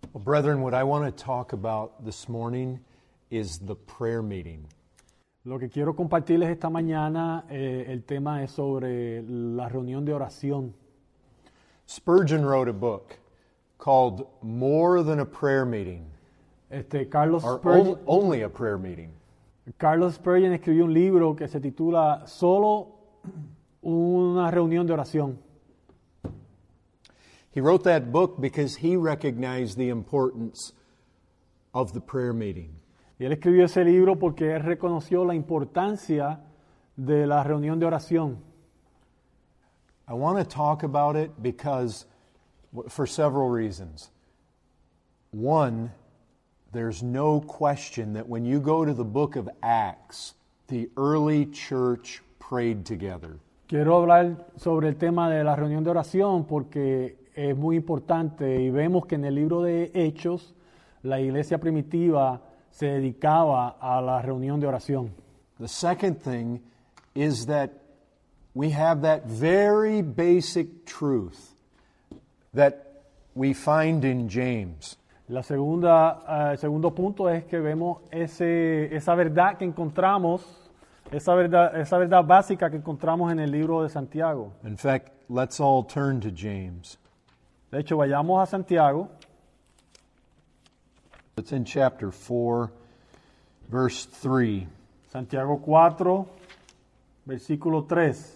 Well, brethren, what I want to talk about this morning is the prayer meeting. Lo que quiero compartirles esta mañana, el tema es sobre la reunión de oración. Spurgeon wrote a book called More Than a Prayer Meeting, Carlos or Spurgeon, Only a Prayer Meeting. Carlos Spurgeon escribió un libro que se titula Solo una reunión de oración. He wrote that book because he recognized the importance of the prayer meeting. Y él escribió ese libro porque él reconoció la importancia de la reunión de oración. I want to talk about it because, for several reasons. One, there's no question that when you go to the book of Acts, the early church prayed together. Quiero hablar sobre el tema de la reunión de oración porque es muy importante y vemos que en el libro de Hechos la iglesia primitiva se dedicaba a la reunión de oración. The second thing is that we have that very basic truth that we find in James. El segundo punto es que vemos esa verdad que encontramos, esa verdad básica que encontramos en el libro de Santiago. In fact, let's all turn to James. De hecho, vayamos a Santiago. It's in chapter 4, verse 3. Santiago 4, versículo 3.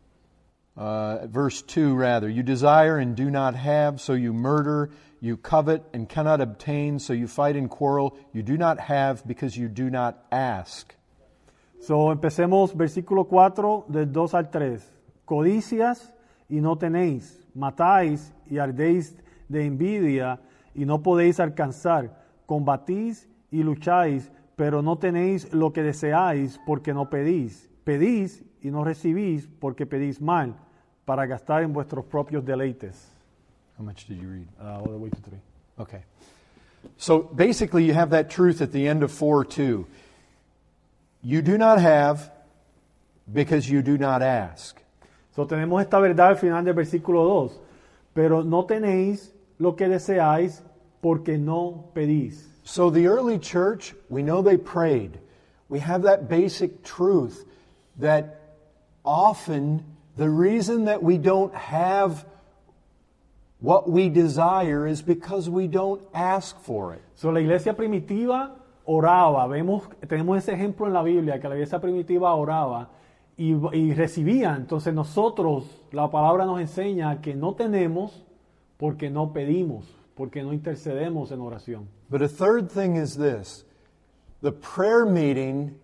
Verse 2, rather. You desire and do not have, so you murder. You covet and cannot obtain, so you fight and quarrel. You do not have because you do not ask. So, empecemos versículo 4 del 2 al 3. Codicias y no tenéis, matáis y ardéis de envidia y no podéis alcanzar. Combatís y lucháis, pero no tenéis lo que deseáis porque no pedís. Pedís y no recibís porque pedís mal, para gastar en vuestros propios deleites. How much did you read? All the way to 3. Okay. So basically you have that truth at the end of 4:2. You do not have because you do not ask. So tenemos esta verdad al final del versículo 2. Pero no tenéis lo que deseáis porque no pedís. So the early church, we know they prayed. We have that basic truth that often the reason that we don't have what we desire is because we don't ask for it. So la iglesia primitiva oraba. Tenemos ese ejemplo en la Biblia, que la iglesia primitiva oraba y recibía. Entonces nosotros, la palabra nos enseña que no tenemos porque no pedimos, porque no intercedemos en oración. But a third thing is this. The prayer meeting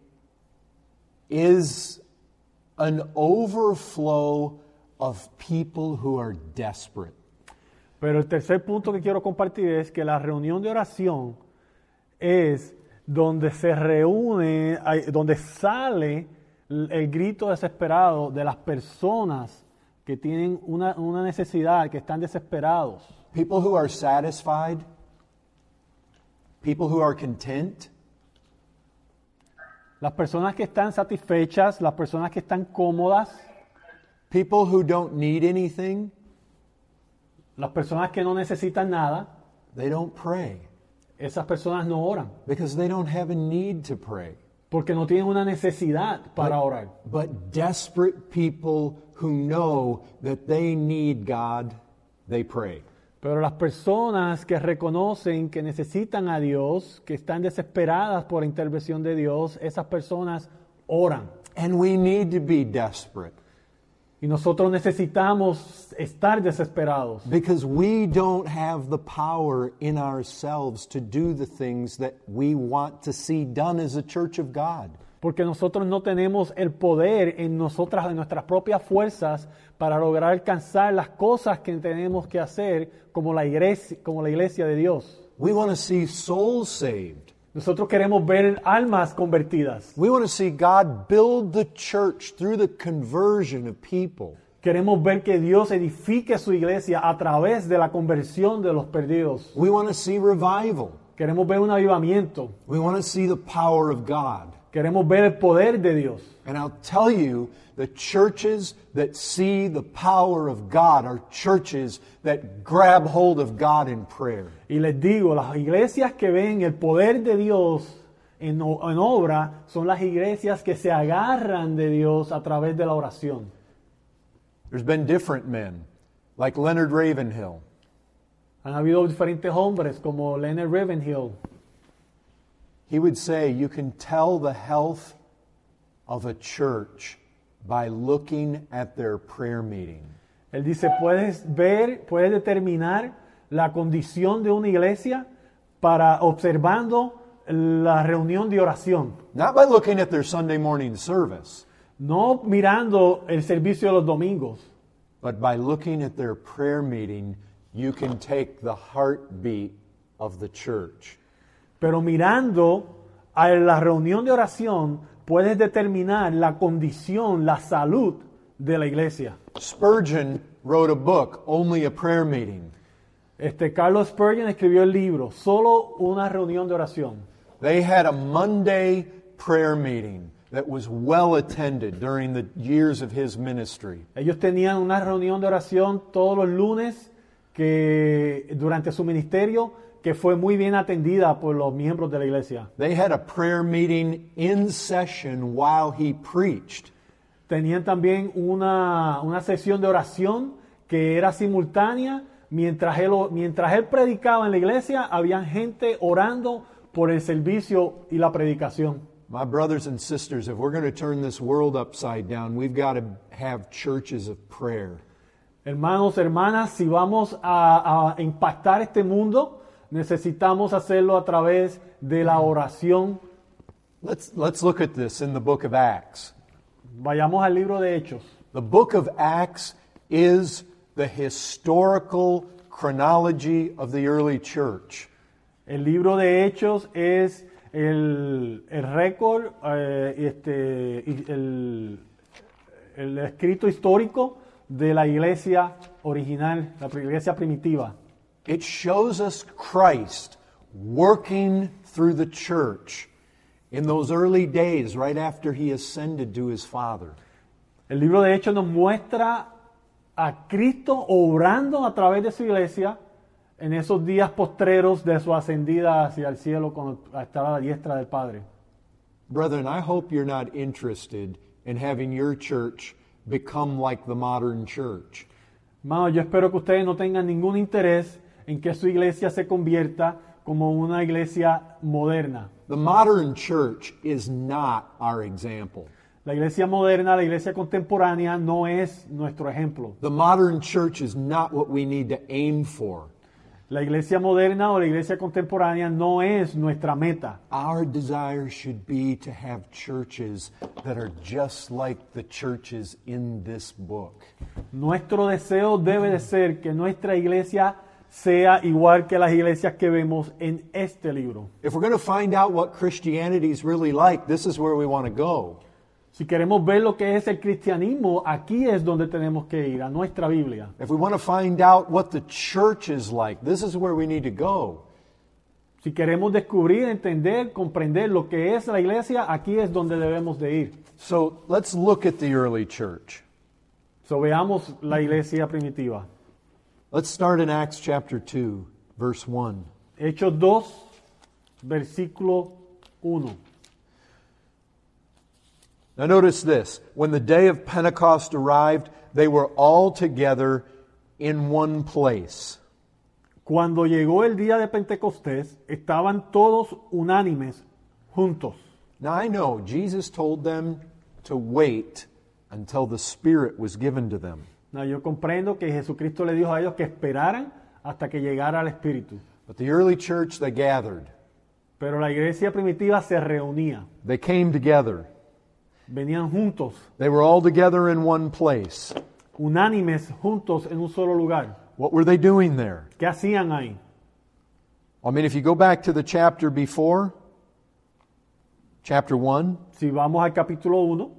is an overflow of people who are desperate. Pero el tercer punto que quiero compartir es que la reunión de oración es donde se reúne, donde sale el grito desesperado de las personas que tienen una necesidad, que están desesperados. People who are satisfied, people who are content, Las personas que están satisfechas, las personas que están cómodas, people who don't need anything, las personas que no necesitan nada, they don't pray esas personas no oran, because they don't have a need to pray. porque no tienen una necesidad para orar. But desperate people who know that they need God, they pray. Pero las personas que reconocen que necesitan a Dios, que están desesperadas por la intervención de Dios, esas personas oran. And we need to be desperate Y nosotros necesitamos estar desesperados. because we don't have the power in ourselves to do the things that we want to see done as a church of God. Porque nosotros no tenemos el poder en nuestras propias fuerzas para lograr alcanzar las cosas que tenemos que hacer como la iglesia de Dios. We want to see souls saved. Nosotros queremos ver almas convertidas. We want to see God build the church through the conversion of people. Queremos ver que Dios edifique su iglesia a través de la conversión de los perdidos. We want to see revival. Queremos ver un avivamiento. We want to see the power of God. Queremos ver el poder de Dios. And I'll tell you, the churches that see the power of God are churches that grab hold of God in prayer. Y les digo, las iglesias que ven el poder de Dios en obra son las iglesias que se agarran de Dios a través de la oración. There's been different men, like Leonard Ravenhill. Han habido diferentes hombres como Leonard Ravenhill. He would say, you can tell the health of a church by looking at their prayer meeting. Él dice, puedes determinar la condición de una iglesia para observando la reunión de oración. Not by looking at their Sunday morning service, No mirando el servicio de los domingos, but by looking at their prayer meeting, you can take the heartbeat of the church. pero mirando a la reunión de oración puedes determinar la condición, la salud de la iglesia. Spurgeon wrote a book, Only a Prayer Meeting. Carlos Spurgeon escribió el libro, Solo una reunión de oración. They had a Monday prayer meeting that was well attended during the years of his ministry. Ellos tenían una reunión de oración todos los lunes que durante su ministerio que fue muy bien atendida por los miembros de la iglesia. They had a prayer meeting in session while he preached. Tenían también una sesión de oración que era simultánea. Mientras él predicaba en la iglesia, había gente orando por el servicio y la predicación. My brothers and sisters, if we're going to turn this world upside down, we've got to have churches of prayer. Hermanos, hermanas, si vamos a impactar este mundo, necesitamos hacerlo a través de la oración. Let's look at this in the book of Acts. Vayamos al libro de Hechos. The book of Acts is the historical chronology of the early church. El libro de Hechos es el récord, el escrito histórico de la iglesia original, la iglesia primitiva. It shows us Christ working through the church in those early days right after he ascended to his Father. El libro de Hechos nos muestra a Cristo obrando a través de su iglesia en esos días postreros de su ascendida hacia el cielo cuando estaba a la diestra del Padre. Brethren, I hope you're not interested in having your church become like the modern church. Hermano, yo espero que ustedes no tengan ningún interés en que su iglesia se convierta como una iglesia moderna. The modern church is not our example. La iglesia moderna, la iglesia contemporánea no es nuestro ejemplo. The modern church is not what we need to aim for. La iglesia moderna o la iglesia contemporánea no es nuestra meta. Our desire should be to have churches that are just like the churches in this book. Nuestro deseo debe de ser que nuestra iglesia sea igual que las iglesias que vemos en este libro. If we're going to find out what Christianity is really like, this is where we want to go. Si queremos ver lo que es el cristianismo, aquí es donde tenemos que ir, a nuestra Biblia. If we want to find out what the church is like, this is where we need to go. Si queremos descubrir, entender, comprender lo que es la iglesia, aquí es donde debemos de ir. So let's look at the early church. So, veamos la iglesia primitiva. Let's start in Acts chapter 2, verse 1. Hechos 2, versículo 1. Now notice this. When the day of Pentecost arrived, they were all together in one place. Cuando llegó el día de Pentecostés, estaban todos unánimes, juntos. Now I know Jesus told them to wait until the Spirit was given to them. No, yo comprendo que Jesucristo le dijo a ellos que esperaran hasta que llegara el Espíritu. But the early church, they gathered. Pero la iglesia primitiva se reunía. They came together. Venían juntos, They were all together in one place. unánimes, juntos en un solo lugar. What were they doing there? ¿Qué hacían ahí? I mean, if you go back to the chapter before, chapter 1, Si vamos al capítulo 1,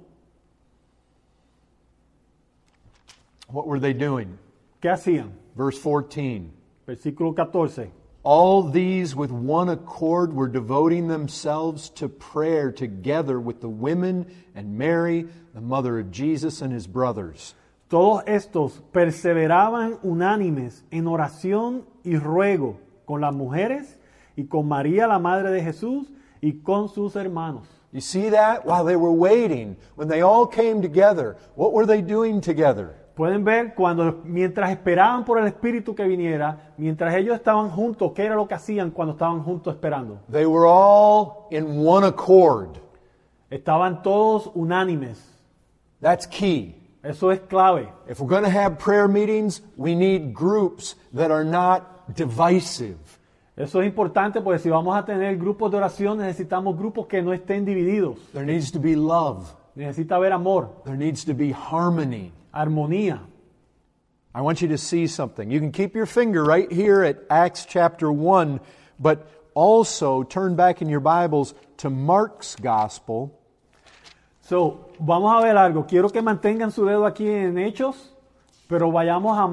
what were they doing? ¿qué hacían? Verse 14. Versículo 14. All these with one accord were devoting themselves to prayer together with the women and Mary, the mother of Jesus, and his brothers. Todos estos perseveraban unánimes en oración y ruego con las mujeres y con María, la madre de Jesús, y con sus hermanos. You see that? While they were waiting, when they all came together, what were they doing together? Pueden ver mientras esperaban por el Espíritu que viniera, mientras ellos estaban juntos, ¿qué era lo que hacían cuando estaban juntos esperando? They were all in one accord. Estaban todos unánimes. That's key. Eso es clave. If we're going to have prayer meetings, we need groups that are not divisive. Eso es importante porque si vamos a tener grupos de oración, necesitamos grupos que no estén divididos. There needs to be love. Necesita haber amor, There needs to be harmony. armonía. I want you to see something. You can keep your finger right here at Acts chapter 1, but also turn back in your Bibles to Mark's Gospel. So, vamos a ver algo. Quiero que mantengan su dedo aquí en Hechos, pero vayamos a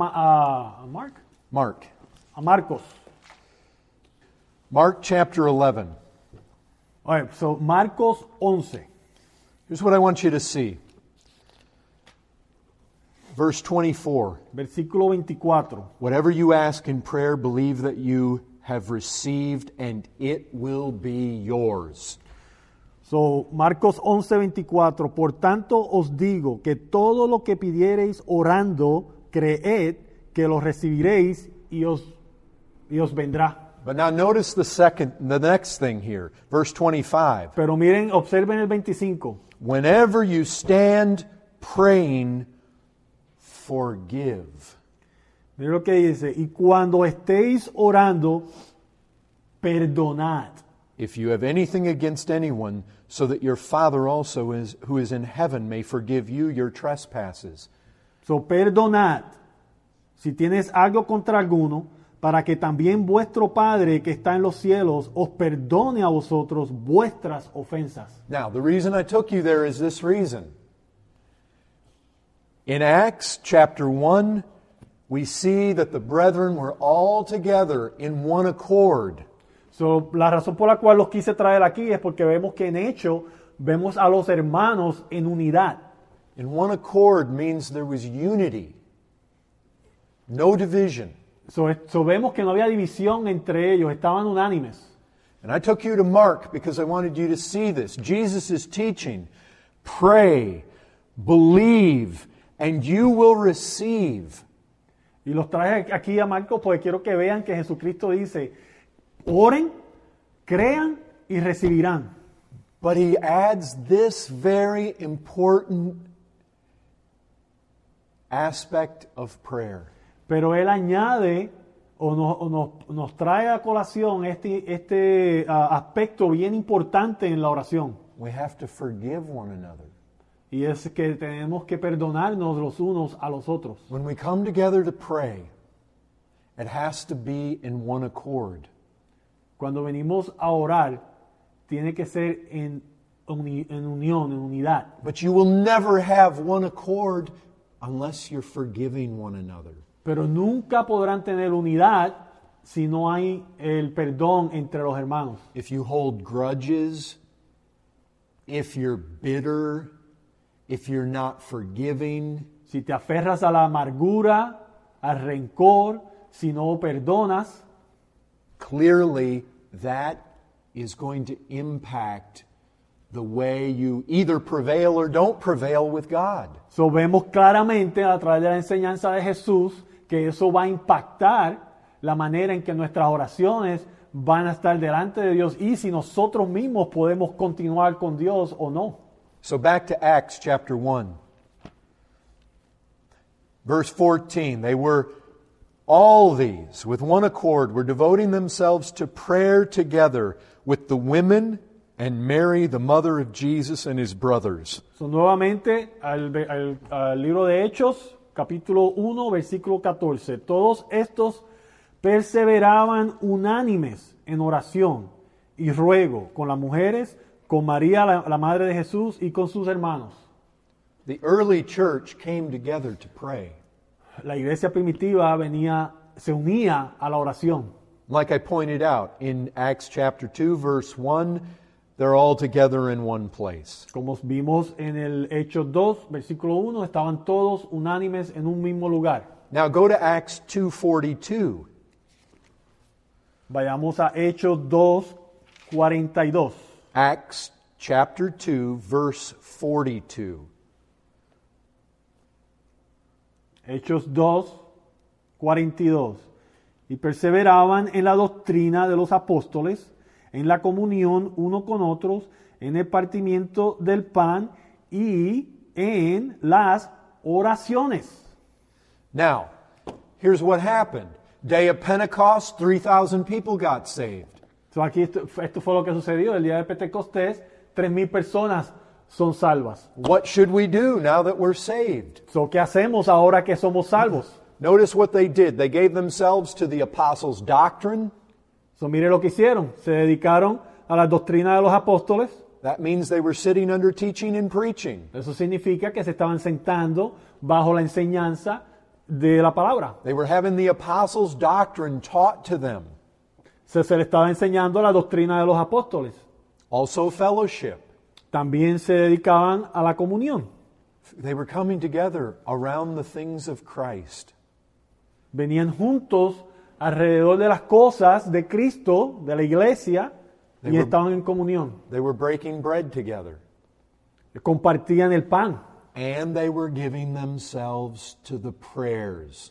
Marcos. Mark chapter 11. All right, so Marcos 11. Here's what I want you to see. Verse 24. Versículo 24. Whatever you ask in prayer, believe that you have received, and it will be yours. So, Marcos 11:24. Por tanto os digo que todo lo que pidiereis orando, creed que lo recibiréis y os vendrá. But now notice the next thing here. Verse 25. Pero miren, observen el 25. Whenever you stand praying, forgive. Miren lo que dice. Y cuando estéis orando, perdonad. If you have anything against anyone, so that your Father also who is in heaven may forgive you your trespasses. So, perdonad si tienes algo contra alguno, para que también vuestro Padre que está en los cielos os perdone a vosotros vuestras ofensas. Now, the reason I took you there is this reason. In Acts chapter 1, we see that the brethren were all together in one accord. So, la razón por la cual los quise traer aquí es porque vemos que en hecho vemos a los hermanos en unidad. In one accord means there was unity, no division. So, vemos que no había división entre ellos, estaban unánimes. And I took you to Mark because I wanted you to see this. Jesus is teaching, pray, believe, and you will receive. Y los traje aquí a Marcos porque quiero que vean que Jesucristo dice, oren, crean y recibirán. But he adds this very important aspect of prayer. Pero él añade nos trae a colación este aspecto bien importante en la oración. We have to forgive one another. Y es que tenemos que perdonarnos los unos a los otros. When we come together to pray, it has to be in one accord. Cuando venimos a orar, tiene que ser en unión, en unidad. But you will never have one accord unless you're forgiving one another. Pero nunca podrán tener unidad si no hay el perdón entre los hermanos. If you hold grudges, if you're bitter, if you're not forgiving, Si te aferras a la amargura, al rencor, si no perdonas, clearly that is going to impact the way you either prevail or don't prevail with God. so vemos claramente a través de la enseñanza de Jesús que eso va a impactar la manera en que nuestras oraciones van a estar delante de Dios y si nosotros mismos podemos continuar con Dios o no. So back to Acts chapter 1. Verse 14, all these, with one accord, were devoting themselves to prayer together with the women and Mary, the mother of Jesus, and his brothers. So, nuevamente al libro de Hechos, capítulo 1, versículo 14. Todos estos perseveraban unánimes en oración y ruego con las mujeres, con María, la madre de Jesús, y con sus hermanos. The early church came together to pray. La iglesia primitiva se unía a la oración. Like I pointed out, in Acts chapter 2, verse 1, they're all together in one place. Como vimos en el Hechos 2, versículo 1, estaban todos unánimes en un mismo lugar. Now go to Acts 2:42. Vayamos a Hechos 2, 42. Acts chapter 2, verse 42. Hechos 2, 42. Y perseveraban en la doctrina de los apóstoles, en la comunión uno con otros, en el partimiento del pan y en las oraciones. Now, here's what happened. Day of Pentecost, 3,000 people got saved. So aquí esto fue lo que sucedió. El día de Pentecostés, 3,000 personas son salvas. What should we do now that we're saved? So, ¿qué hacemos ahora que somos salvos? Notice what they did. They gave themselves to the apostles' doctrine. So, mire lo que hicieron. Se dedicaron a la doctrina de los apóstoles. That means they were sitting under teaching and preaching. Eso significa que se estaban sentando bajo la enseñanza de la palabra. They were having the apostles' doctrine taught to them. Se le estaba enseñando la doctrina de los apóstoles. Also fellowship. También se dedicaban a la comunión. They were coming together around the things of Christ. Venían juntos alrededor de las cosas de Cristo, de la iglesia, y estaban en comunión. They were breaking bread together. Compartían el pan. And they were giving themselves to the prayers.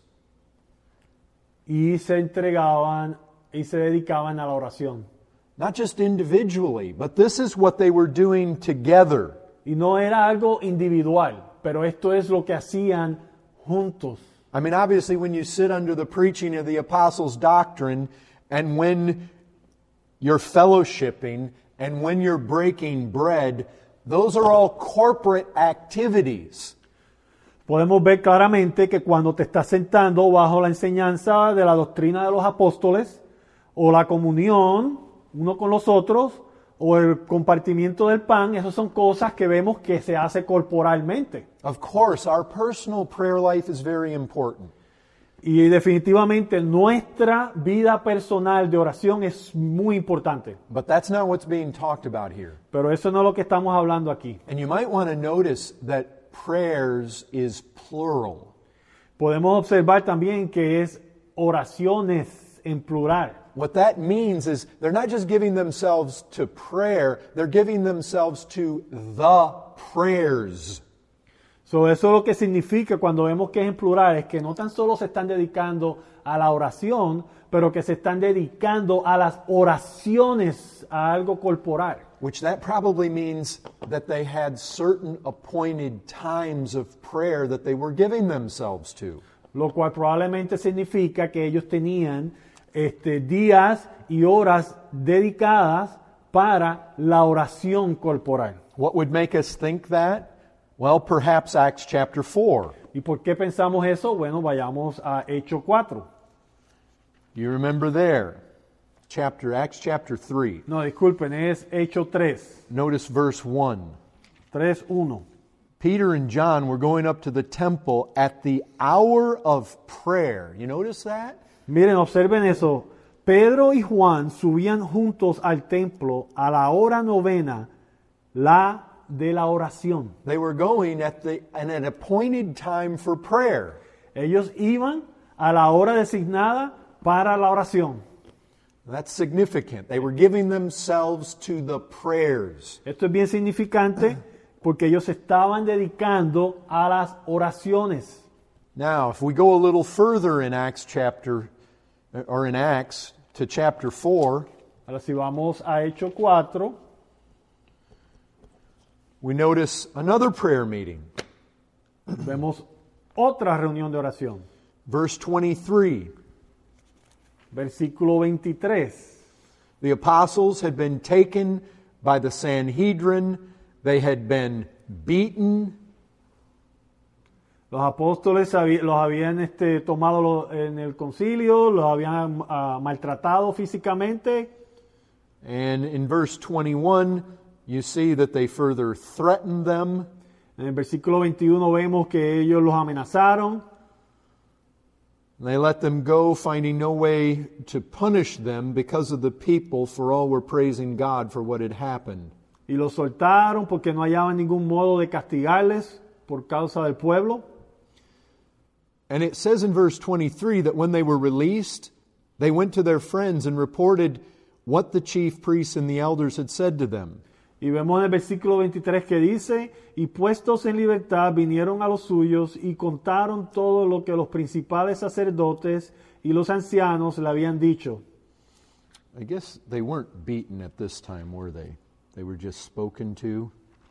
Y se entregaban y se dedicaban a la oración. Not just individually, but this is what they were doing together. Y no era algo individual, pero esto es lo que hacían juntos. I mean, obviously, when you sit under the preaching of the apostles' doctrine, and when you're fellowshipping, and when you're breaking bread, those are all corporate activities. Podemos ver claramente que cuando te estás sentando bajo la enseñanza de la doctrina de los apóstoles, o la comunión uno con los otros, o el compartimiento del pan, esas son cosas que vemos que se hace corporalmente. Of course, our personal prayer life is very important. Y definitivamente nuestra vida personal de oración es muy importante. But that's not what's being talked about here. Pero eso no es lo que estamos hablando aquí. And you might want to notice that prayers is plural. Podemos observar también que es oraciones en plural. What that means is they're not just giving themselves to prayer, they're giving themselves to the prayers. So, eso lo que significa cuando vemos que es en plural es que no tan solo se están dedicando a la oración, pero que se están dedicando a las oraciones, a algo corporal. Which that probably means that they had certain appointed times of prayer that they were giving themselves to. Lo cual probablemente significa que ellos tenían días y horas dedicadas para la oración corporal. What would make us think that? Well, perhaps Acts chapter 4. ¿Y por qué pensamos eso? Bueno, vayamos a Hechos 4. You remember there, Acts chapter 3. No, disculpen, es Hechos 3. Notice verse 1. 3:1. Peter and John were going up to the temple at the hour of prayer. You notice that? Miren, observen eso. Pedro y Juan subían juntos al templo a la hora novena, la de la oración. They were going at an appointed time for prayer. Ellos iban a la hora designada para la oración. That's significant. They were giving themselves to the prayers. Esto es bien significante porque ellos se estaban dedicando a las oraciones. Now, if we go a little further in Acts to chapter 4, Ahora si vamos a Hechos 4, we notice another prayer meeting. vemos otra reunión de oración. Verse 23. Versículo 23. The apostles had been taken by the Sanhedrin. They had been beaten. Los apóstoles los habían tomado en el concilio, los habían maltratado físicamente. And in verse 21, you see that they further threatened them. En el versículo 21 vemos que ellos los amenazaron. And they let them go, finding no way to punish them because of the people, for all were praising God for what had happened. Y los soltaron porque no hallaban ningún modo de castigarles por causa del pueblo. And it says in verse 23 that when they were released, they went to their friends and reported what the chief priests and the elders had said to them. Y vemos en el versículo 23 que dice, y puestos en libertad vinieron a los suyos y contaron todo lo que los principales sacerdotes y los ancianos le habían dicho. I guess they weren't beaten at this time, were they? They were just spoken to.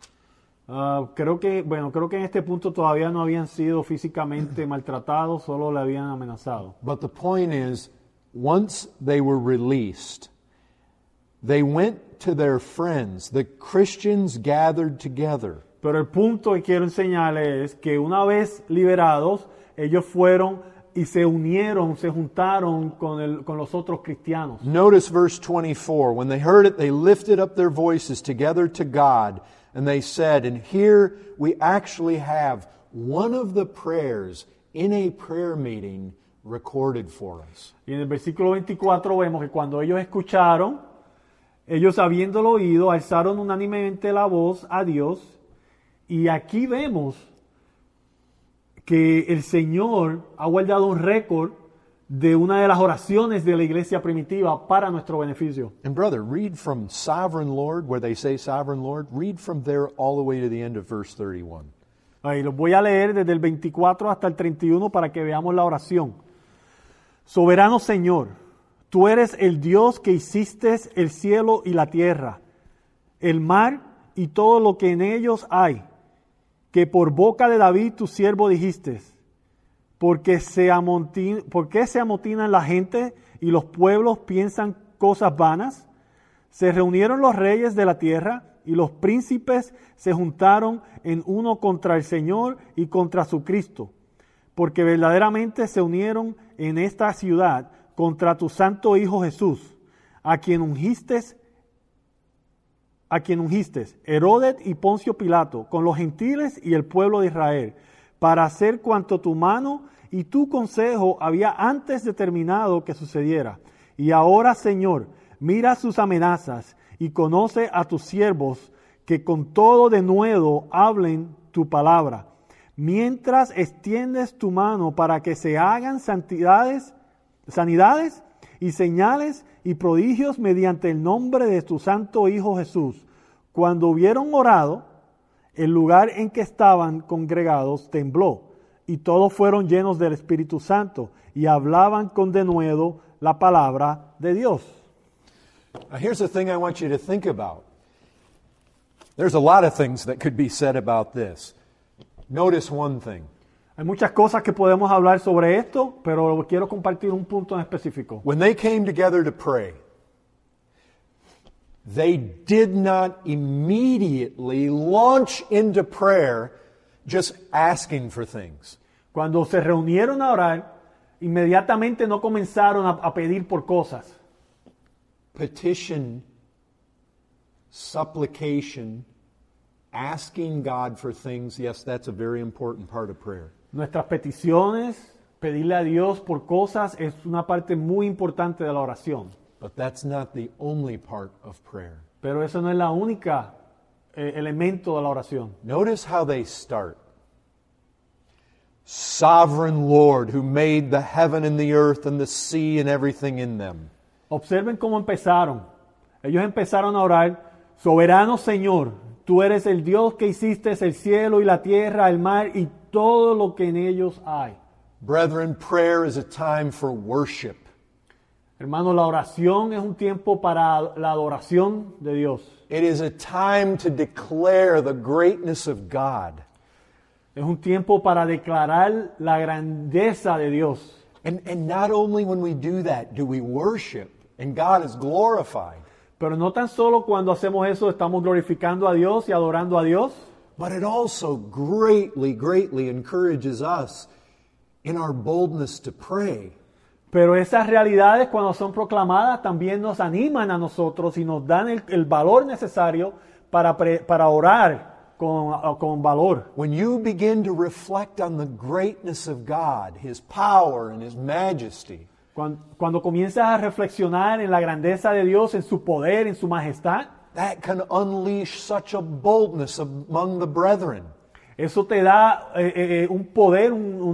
Creo que en este punto todavía no habían sido físicamente maltratados, solo le habían amenazado. But the point is, once they were released, they went to their friends. The Christians gathered together. Pero el punto que quiero enseñarles es que una vez liberados, ellos fueron y se unieron, se juntaron con los otros cristianos. Notice verse 24. When they heard it, they lifted up their voices together to God, and they said, and here we actually have one of the prayers in a prayer meeting recorded for us. Y en el versículo 24 vemos que cuando ellos escucharon, ellos habiéndolo oído, alzaron unánimemente la voz a Dios, y aquí vemos que el Señor ha guardado un récord de una de las oraciones de la iglesia primitiva para nuestro beneficio. And brother, read from Sovereign Lord, where they say Sovereign Lord, read from there all the way to the end of verse 31. Ahí los voy a leer desde el 24 hasta el 31 para que veamos la oración. Soberano Señor, tú eres el Dios que hiciste el cielo y la tierra, el mar y todo lo que en ellos hay, que por boca de David tu siervo dijiste, ¿por qué se amotinan la gente y los pueblos piensan cosas vanas? Se reunieron los reyes de la tierra y los príncipes se juntaron en uno contra el Señor y contra su Cristo, porque verdaderamente se unieron en esta ciudad contra tu santo Hijo Jesús, a quien ungiste, Herodes y Poncio Pilato, con los gentiles y el pueblo de Israel, para hacer cuanto tu mano y tu consejo había antes determinado que sucediera. Y ahora, Señor, mira sus amenazas y conoce a tus siervos, que con todo denuedo hablen tu palabra, mientras extiendes tu mano para que se hagan sanidades y señales y prodigios mediante el nombre de tu santo Hijo Jesús. Cuando hubieron orado, el lugar en que estaban congregados tembló, y todos fueron llenos del Espíritu Santo, y hablaban con denuedo la palabra de Dios. Now here's the thing I want you to think about. There's a lot of things that could be said about this. Notice one thing. Hay muchas cosas que podemos hablar sobre esto, pero quiero compartir un punto en específico. When they came together to pray, they did not immediately launch into prayer just asking for things. Cuando se reunieron a orar, inmediatamente no comenzaron a pedir por cosas. Petition, supplication, asking God for things, yes, that's a very important part of prayer. Nuestras peticiones, pedirle a Dios por cosas, es una parte muy importante de la oración. But that's not the only part of prayer. Pero eso no es la única elemento de la oración. Notice how they start. Sovereign Lord, who made the heaven and the earth and the sea and everything in them. Observen cómo empezaron. Ellos empezaron a orar, soberano Señor, tú eres el Dios que hiciste el cielo y la tierra, el mar y todo lo que en ellos hay. Brethren, prayer is a time for worship. Hermano, la oración es un tiempo para la adoración de Dios. It is a time to declare the greatness of God. Es un tiempo para declarar la grandeza de Dios. And not only when we do that do we worship and God is glorified. Pero no tan solo cuando hacemos eso estamos glorificando a Dios y adorando a Dios, But it also greatly, greatly encourages us in our boldness to pray. pero esas realidades cuando son proclamadas también nos animan a nosotros y nos dan el valor necesario para orar con valor. When you begin to reflect on the greatness of God, His power and His majesty, Cuando comienzas a reflexionar en la grandeza de Dios, en su poder, en su majestad, that can unleash such a boldness among the brethren. eso te da un poder,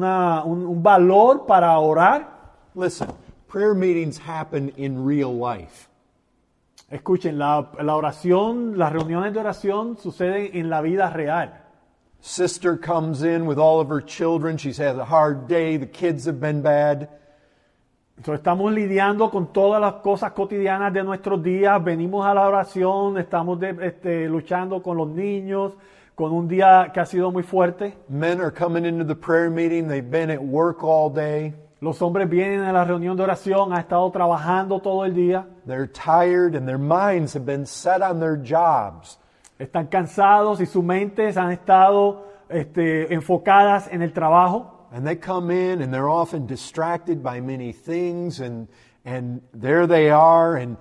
un valor para orar. Listen, prayer meetings happen in real life. Escuchen, la oración, las reuniones de oración suceden en la vida real. Sister comes in with all of her children. She's had a hard day. The kids have been bad. Entonces estamos lidiando con todas las cosas cotidianas de nuestros días. Venimos a la oración, estamos luchando con los niños, con un día que ha sido muy fuerte. Men are coming into the prayer meeting. They've been at work all day. Los hombres vienen a la reunión de oración, han estado trabajando todo el día. They're tired and their minds have been set on their jobs. Están cansados y sus mentes han estado enfocadas en el trabajo. And they come in and they're often distracted by many things, and there they are, and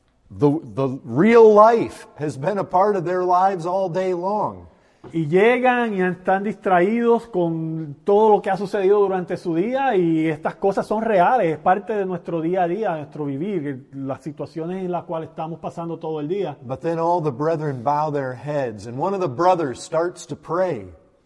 the real life has been a part of their lives all day long. Y llegan y están distraídos con todo lo que ha sucedido durante su día, y estas cosas son reales, es parte de nuestro día a día, nuestro vivir, las situaciones en las cuales estamos pasando todo el día. But then all the brethren bow their heads, and one of the brothers starts to pray.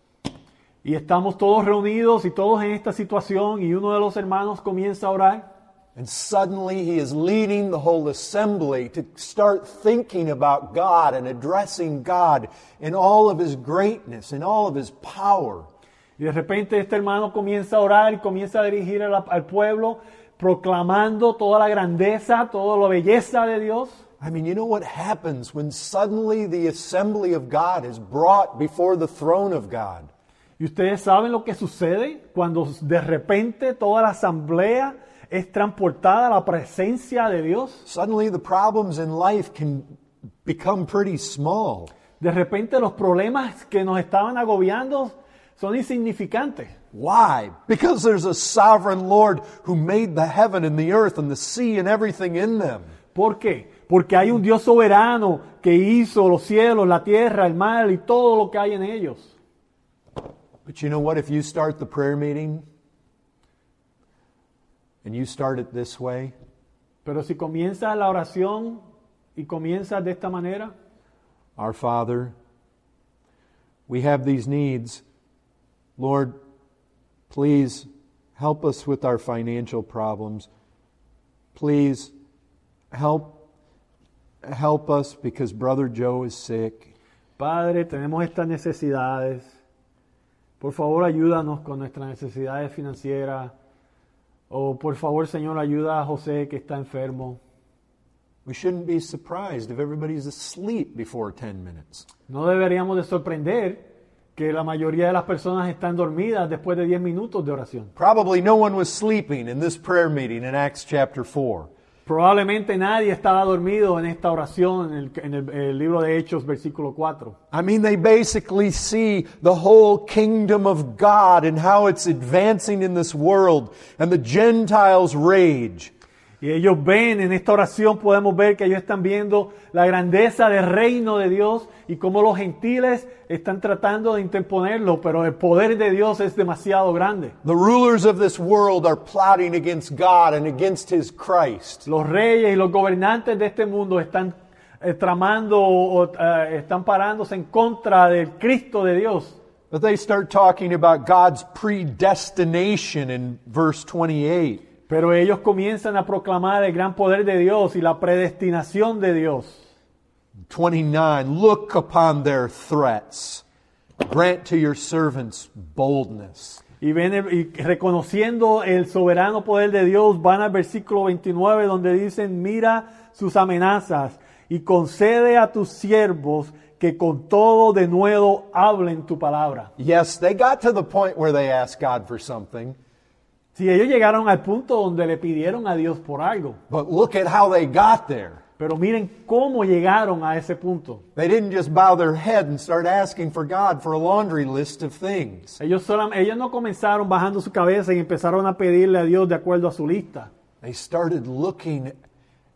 Y estamos todos reunidos y todos en esta situación, y uno de los hermanos comienza a orar. And suddenly he is leading the whole assembly to start thinking about God and addressing God in all of His greatness and all of His power. Y de repente este hermano comienza a orar y comienza a dirigir al pueblo, proclamando toda la grandeza, toda la belleza de Dios. I mean, you know what happens when suddenly the assembly of God is brought before the throne of God? Y ustedes saben lo que sucede cuando de repente toda la asamblea es transportada a la presencia de Dios. Suddenly the problems in life can become pretty small. De repente los problemas que nos estaban agobiando son insignificantes. Why? Because there's a sovereign Lord who made the heaven and the earth and the sea and everything in them. ¿Por qué? Porque hay un Dios soberano que hizo los cielos, la tierra, el mar y todo lo que hay en ellos. But you know what? If you start the prayer meeting and you start it this way, Pero si comienzas la oración y comienzas de esta manera, Our Father, we have these needs. Lord, please help us with our financial problems. Please help us because Brother Joe is sick. Padre, tenemos estas necesidades. Por favor, ayúdanos con nuestras necesidades financieras. O por favor, Señor, ayuda a José que está enfermo. We shouldn't be surprised if everybody's asleep before 10 minutes. No deberíamos de sorprender que la mayoría de las personas están dormidas después de 10 minutos de oración. Probably no one was sleeping in this prayer meeting in Acts chapter 4. Probablemente nadie estaba dormido en esta oración en el libro de Hechos, versículo 4. I mean, they basically see the whole kingdom of God and how it's advancing in this world, and the Gentiles rage. Y ellos ven, en esta oración podemos ver que ellos están viendo la grandeza del reino de Dios y cómo los gentiles están tratando de interponerlo, pero el poder de Dios es demasiado grande. The rulers of this world are plotting against God and against His Christ. Los reyes y los gobernantes de este mundo están están parándose en contra del Cristo de Dios. But they start talking about God's predestination in verse 28. Pero ellos comienzan a proclamar el gran poder de Dios y la predestinación de Dios. 29, look upon their threats. Grant to your servants boldness. Y reconociendo el soberano poder de Dios, van al versículo 29 donde dicen, mira sus amenazas y concede a tus siervos que con todo de nuevo hablen tu palabra. Yes, they got to the point where they asked God for something. Si ellos llegaron al punto donde le pidieron a Dios por algo. But look at how they got there. Pero miren cómo llegaron a ese punto. They didn't just bow their head and start asking for God for a laundry list of things. Ellos no comenzaron bajando su cabeza y empezaron a pedirle a Dios de acuerdo a su lista. They started looking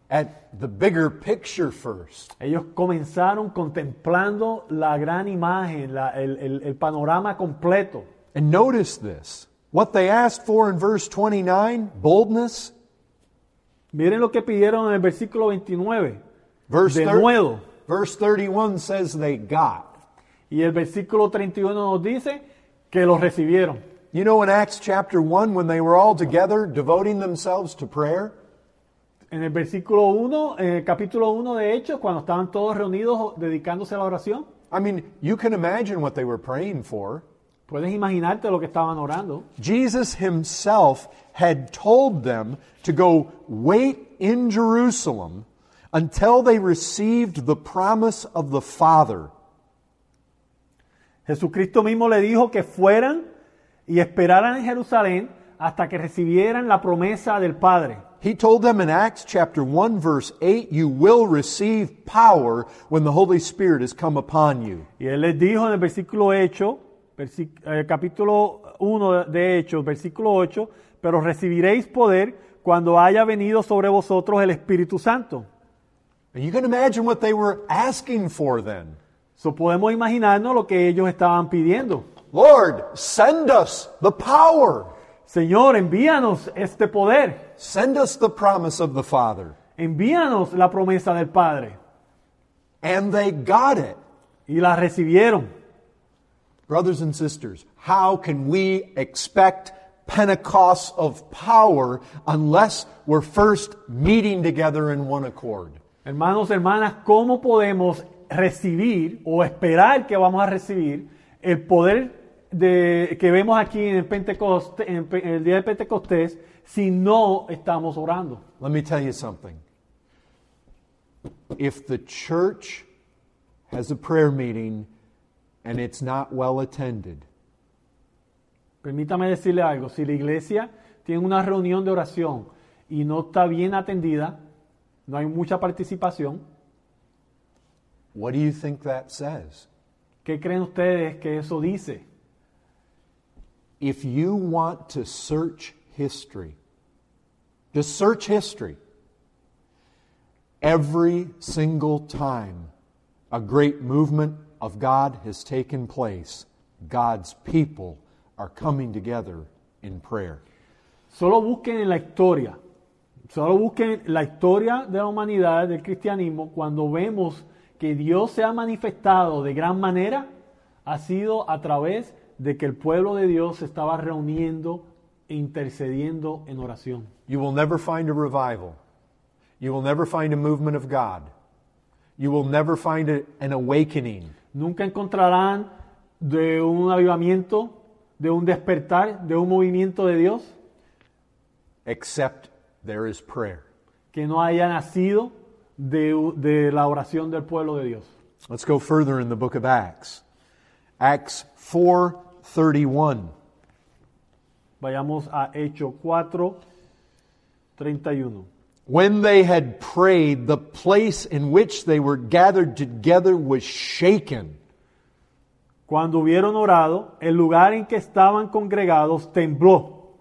at the bigger picture first. Ellos comenzaron contemplando la gran imagen, el panorama completo. And notice this. What they asked for in verse 29, boldness. Miren lo que pidieron en el versículo 29. Verse, De nuevo. verse 31 says they got. Y el versículo 31 nos dice que los recibieron. You know, in Acts chapter 1, when they were all together devoting themselves to prayer, En el versículo 1, en el capítulo 1 de Hechos, cuando estaban todos reunidos dedicándose a la oración, I mean, you can imagine what they were praying for. puedes imaginarte lo que estaban orando. Jesus himself had told them to go wait in Jerusalem until they received the promise of the Father. Jesucristo mismo le dijo que fueran y esperaran en Jerusalén hasta que recibieran la promesa del Padre. He told them in Acts chapter 1 verse 8, you will receive power when the Holy Spirit has come upon you. Y él les dijo en el versículo capítulo 1 de Hechos, versículo 8, pero recibiréis poder cuando haya venido sobre vosotros el Espíritu Santo. And you can imagine what they were asking for then. So podemos imaginarnos lo que ellos estaban pidiendo. Lord, send us the power. Señor, envíanos este poder. Send us the promise of the Father. Envíanos la promesa del Padre. And they got it. Y la recibieron. Brothers and sisters, how can we expect Pentecost of power unless we're first meeting together in one accord? Hermanos, hermanas, ¿cómo podemos recibir o esperar que vamos a recibir el poder que vemos aquí en el día de Pentecostés si no estamos orando? Let me tell you something. If the church has a prayer meeting and it's not well attended, Permítame decirle algo, si la iglesia tiene una reunión de oración y no está bien atendida, no hay mucha participación, what do you think that says? ¿qué creen ustedes que eso dice? If you want to search history, just search history, every single time a great movement of God has taken place, God's people are coming together in prayer. Solo busquen en la historia, solo busquen la historia de la humanidad, del cristianismo, cuando vemos que Dios se ha manifestado de gran manera, ha sido a través de que el pueblo de Dios se estaba reuniendo e intercediendo en oración. You will never find a revival. You will never find a movement of God. You will never find an awakening Nunca encontrarán de un avivamiento, de un despertar, de un movimiento de Dios except there is prayer. que no haya nacido de la oración del pueblo de Dios. Let's go further in the book of Acts. Acts 4:31. Vayamos a Hechos 4:31. When they had prayed, the place in which they were gathered together was shaken. Cuando hubieron orado, el lugar en que estaban congregados tembló.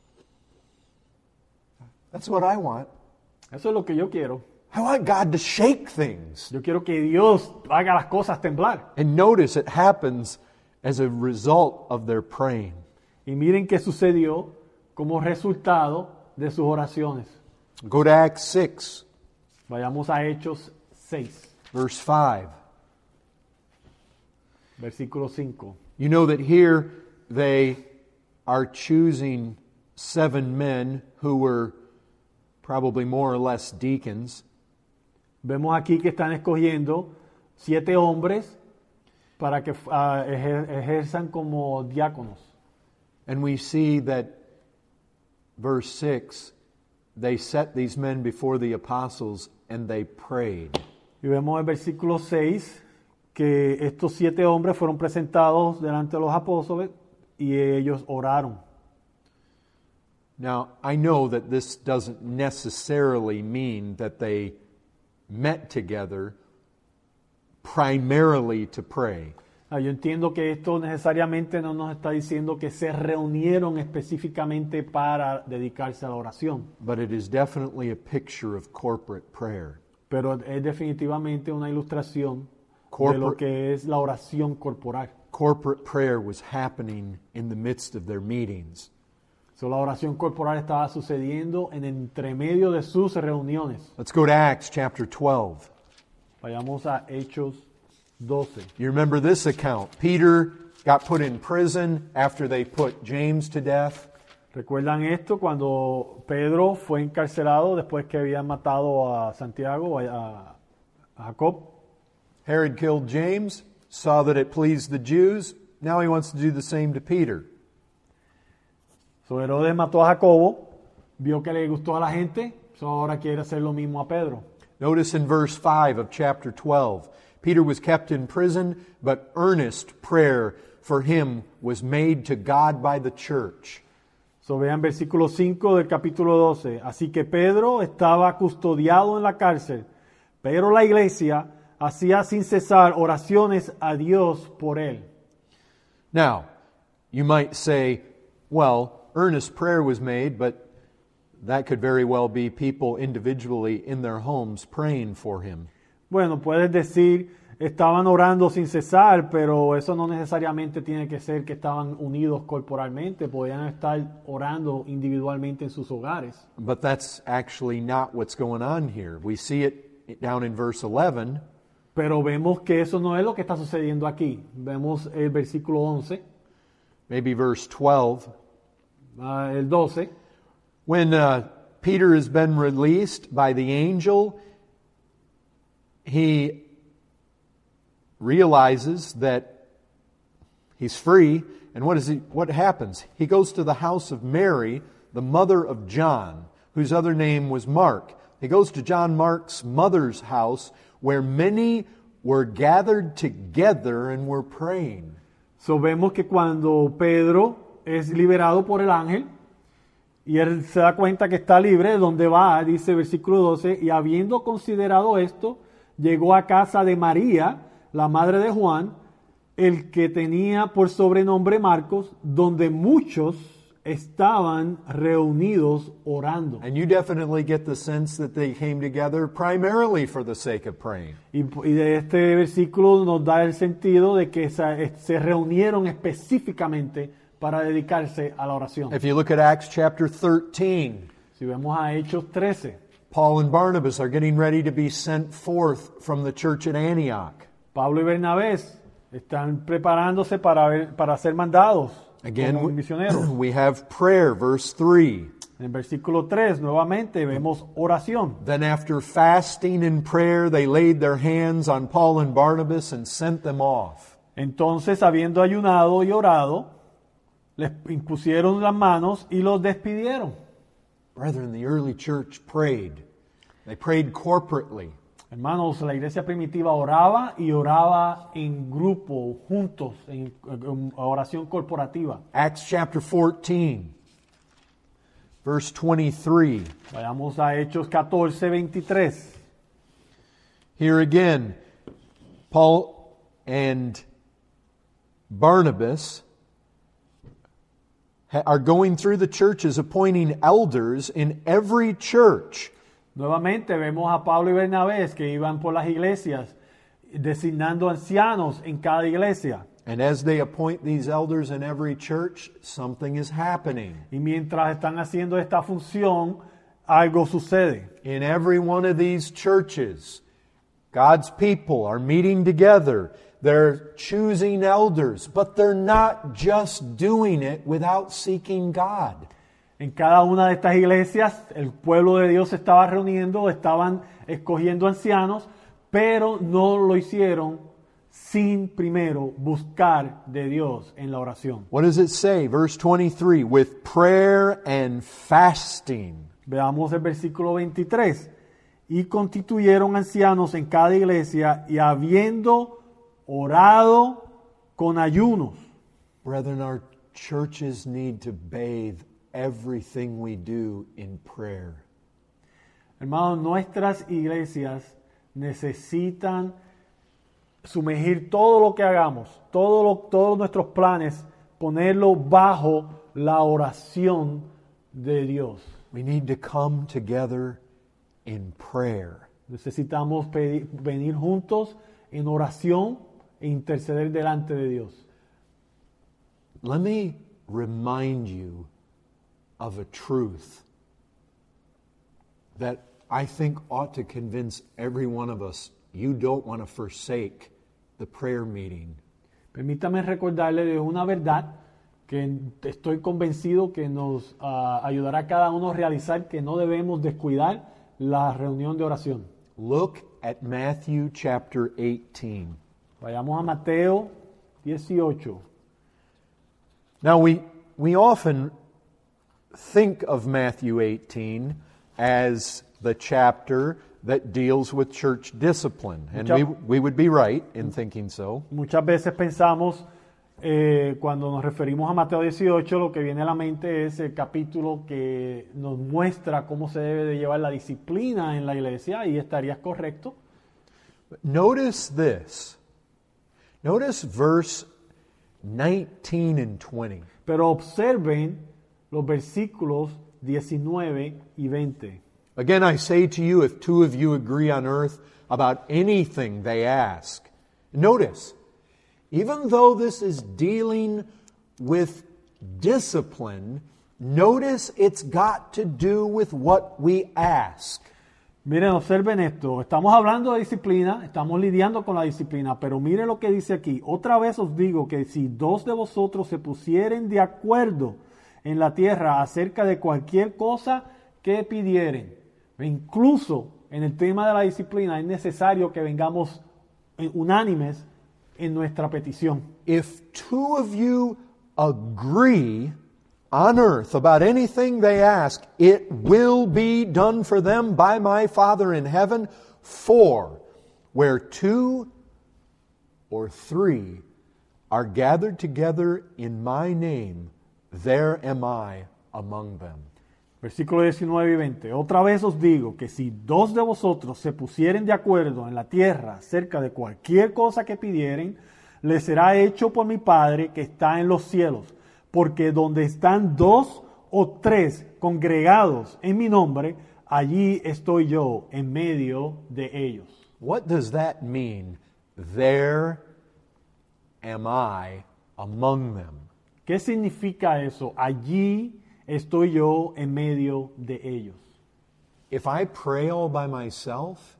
That's what I want. Eso es lo que yo quiero. I want God to shake things. Yo quiero que Dios haga las cosas temblar. And notice it happens as a result of their praying. Y miren qué sucedió como resultado de sus oraciones. Go to Acts 6, Vayamos a Hechos 6, verse 5. versículo 5. You know that here they are choosing 7 men who were probably more or less deacons. Vemos aquí que están escogiendo 7 hombres para que ejerzan como diáconos. And we see that, verse 6, they set these men before the apostles and they prayed. Y vemos en versículo 6 que estos 7 hombres fueron presentados delante de los apóstoles y ellos oraron. Now, I know that this doesn't necessarily mean that they met together primarily to pray. Yo entiendo que esto necesariamente no nos está diciendo que se reunieron específicamente para dedicarse a la oración, but it is definitely a picture of corporate prayer. pero es definitivamente una ilustración de Corporate- lo que es la oración corporal. Corporate prayer was happening in the midst of their meetings. So, la oración corporal estaba sucediendo en entremedio de sus reuniones. Let's go to Acts chapter 12. Vayamos a Hechos 12. You remember this account. Peter got put in prison after they put James to death. ¿Recuerdan esto cuando Pedro fue encarcelado después que habían matado a Santiago, a Jacob? Herod killed James, saw that it pleased the Jews. Now he wants to do the same to Peter. So, Herodes mató a Jacobo, vio que le gustó a la gente, so ahora quiere hacer lo mismo a Pedro. Notice in verse 5 of chapter 12, Peter was kept in prison, but earnest prayer for him was made to God by the church. So, vean versículo 5 del capítulo 12. Así que Pedro estaba custodiado en la cárcel, pero la iglesia hacía sin cesar oraciones a Dios por él. Now, you might say, well, earnest prayer was made, but that could very well be people individually in their homes praying for him. Bueno, puedes decir, estaban orando sin cesar, pero eso no necesariamente tiene que ser que estaban unidos corporalmente, podían estar orando individualmente en sus hogares. But that's actually not what's going on here. We see it down in verse 11. Pero vemos que eso no es lo que está sucediendo aquí. Vemos el versículo 11, Maybe verse 12. el 12. When Peter has been released by the angel, he realizes that he's free. And what happens? He goes to the house of Mary, the mother of John, whose other name was Mark. He goes to John Mark's mother's house, where many were gathered together and were praying. So vemos que cuando Pedro es liberado por el ángel y él se da cuenta que está libre, donde va, dice versículo 12, y habiendo considerado esto, llegó a casa de María, la madre de Juan, el que tenía por sobrenombre Marcos, donde muchos estaban reunidos orando. And you definitely get the sense that they came together primarily for the sake of praying. Y de este versículo nos da el sentido de que se reunieron específicamente para dedicarse a la oración. If you look at Acts chapter 13, Si vemos a Hechos 13, Paul and Barnabas are getting ready to be sent forth from the church at Antioch. Pablo y Bernabé están preparándose para ser mandados Again, como misioneros. we have prayer, verse 3. En el versículo 3, nuevamente, vemos oración. Then after fasting and prayer, they laid their hands on Paul and Barnabas and sent them off. Entonces, habiendo ayunado y orado, les impusieron las manos y los despidieron. Brethren, the early church prayed. They prayed corporately. Hermanos, la iglesia primitiva oraba y oraba en grupo, juntos, en oración corporativa. Acts chapter 14, verse 23. Vayamos a Hechos 14, 23. Here again, Paul and Barnabas are going through the churches, appointing elders in every church. Nuevamente vemos a Pablo y Bernabé que iban por las iglesias designando ancianos en cada iglesia. And as they appoint these elders in every church, something is happening. Y mientras están haciendo esta función, algo sucede. In every one of these churches, God's people are meeting together. They're choosing elders, but they're not just doing it without seeking God. En cada una de estas iglesias, el pueblo de Dios se estaba reuniendo, estaban escogiendo ancianos, pero no lo hicieron sin primero buscar de Dios en la oración. What does it say? Verse 23, with prayer and fasting. Veamos el versículo 23. Y constituyeron ancianos en cada iglesia y habiendo orado con ayunos. Brethren, our churches need to bathe everything we do in prayer. Hermanos, nuestras iglesias necesitan sumergir todo lo que hagamos, todos nuestros planes, ponerlo bajo la oración de Dios. We need to come together in prayer. Necesitamos venir juntos en oración e interceder delante de Dios. Let me remind you of a truth that I think ought to convince every one of us you don't want to forsake the prayer meeting. Permítame recordarle de una verdad que estoy convencido que nos ayudará a cada uno a realizar, que no debemos descuidar la reunión de oración. Look at Matthew chapter 18. Vayamos a Mateo 18. Now we often think of Matthew 18 as the chapter that deals with church discipline. And we would be right in thinking so. Muchas veces pensamos, cuando nos referimos a Mateo 18, lo que viene a la mente es el capítulo que nos muestra cómo se debe de llevar la disciplina en la iglesia, y estarías correcto. Notice this. Notice verse 19 and 20. Pero observen los versículos 19 y 20. Again, I say to you, if two of you agree on earth about anything they ask. Notice, even though this is dealing with discipline, notice it's got to do with what we ask. Miren, observen esto. Estamos hablando de disciplina, estamos lidiando con la disciplina, pero mire lo que dice aquí. Otra vez os digo que si dos de vosotros se pusieren de acuerdo en la tierra acerca de cualquier cosa que pidieren, incluso en el tema de la disciplina, es necesario que vengamos unánimes en nuestra petición. If two of you agree on earth about anything they ask, it will be done for them by my Father in heaven. For where two or three are gathered together in my name, there am I among them. Versículo 19 y 20. Otra vez os digo que si dos de vosotros se pusieren de acuerdo en la tierra acerca de cualquier cosa que pidieren, les será hecho por mi Padre que está en los cielos. Porque donde están dos o tres congregados en mi nombre, allí estoy yo en medio de ellos. What does that mean? There am I among them. ¿Qué significa eso? Allí estoy yo en medio de ellos. If I pray all by myself,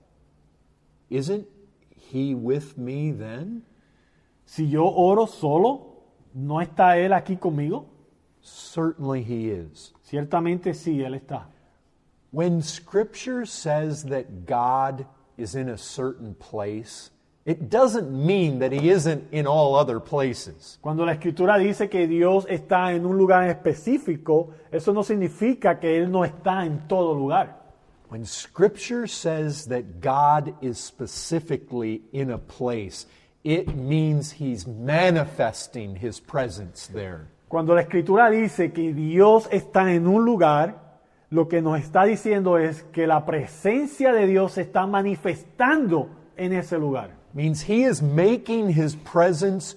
isn't He with me then? Si yo oro solo, ¿no está Él aquí conmigo? Certainly He is. Ciertamente sí, Él está. When Scripture says that God is in a certain place, it doesn't mean that He isn't in all other places. Cuando la Escritura dice que Dios está en un lugar específico, eso no significa que Él no está en todo lugar. When Scripture says that God is specifically in a place, it means He's manifesting His presence there. Cuando la Escritura dice que Dios está en un lugar, lo que nos está diciendo es que la presencia de Dios se está manifestando en ese lugar. Means He is making His presence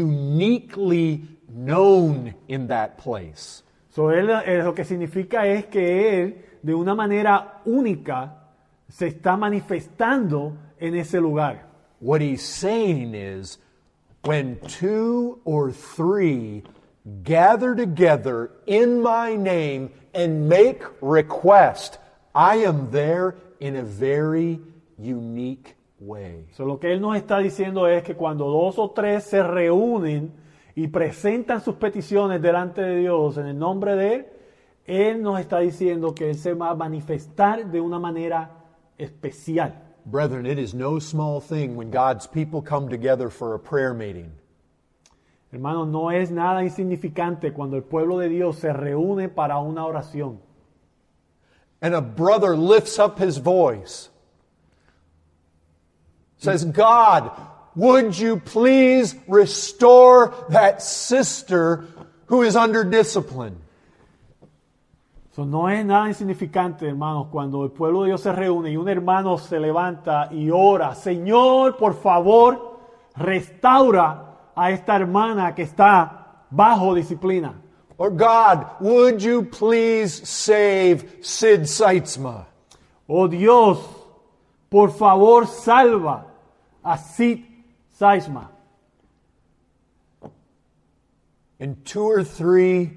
uniquely known in that place. So, lo que significa es que Él, de una manera única, se está manifestando en ese lugar. What He's saying is, when two or three gather together in my name and make request, I am there in a very unique way. So, lo que Él nos está diciendo es que cuando dos o tres se reúnen y presentan sus peticiones delante de Dios en el nombre de Él, Él nos está diciendo que Él se va a manifestar de una manera especial. Brethren, it is no small thing when God's people come together for a prayer meeting. Hermanos, no es nada insignificante cuando el pueblo de Dios se reúne para una oración. And a brother lifts up his voice. Says, God, would you please restore that sister who is under discipline? So, no es nada insignificante, hermanos, cuando el pueblo de Dios se reúne y un hermano se levanta y ora, Señor, por favor, restaura a esta hermana que está bajo disciplina. Or God, would you please save Sid Seitzma? Oh Dios, por favor salva a Sid Seitzma. And 2 or 3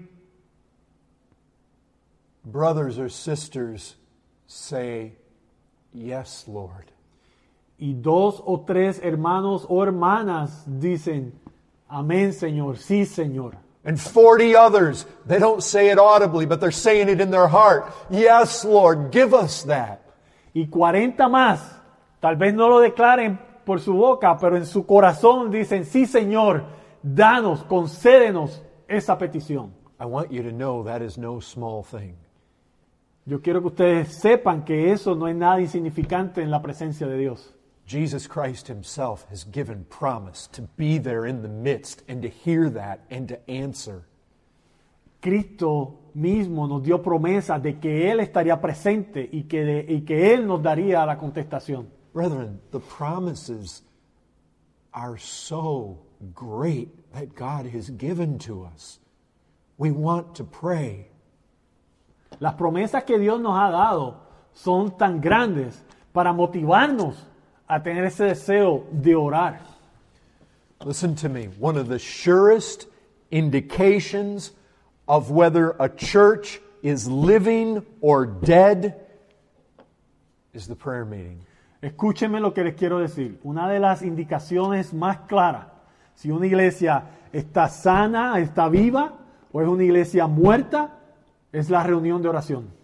brothers or sisters say, yes, Lord. Y 2 o 3 hermanos o hermanas dicen, amén, Señor, sí, Señor. And 40 others, they don't say it audibly, but they're saying it in their heart. Yes, Lord, give us that. Y 40 más, tal vez no lo declaren por su boca, pero en su corazón dicen, sí, Señor, danos, concédenos esa petición. I want you to know that is no small thing. Yo quiero que ustedes sepan que eso no es nada insignificante en la presencia de Dios. Jesus Christ himself has given promise to be there in the midst and to hear that and to answer. Cristo mismo nos dio promesa de que Él estaría presente y que Él nos daría la contestación. Brethren, the promises are so great that God has given to us. We want to pray. Las promesas que Dios nos ha dado son tan grandes para motivarnos a tener ese deseo de orar. Listen to me. One of the surest indications of whether a church is living or dead is the prayer meeting. Escúchenme lo que les quiero decir. Una de las indicaciones más claras, si una iglesia está sana, está viva, o es una iglesia muerta, es la reunión de oración.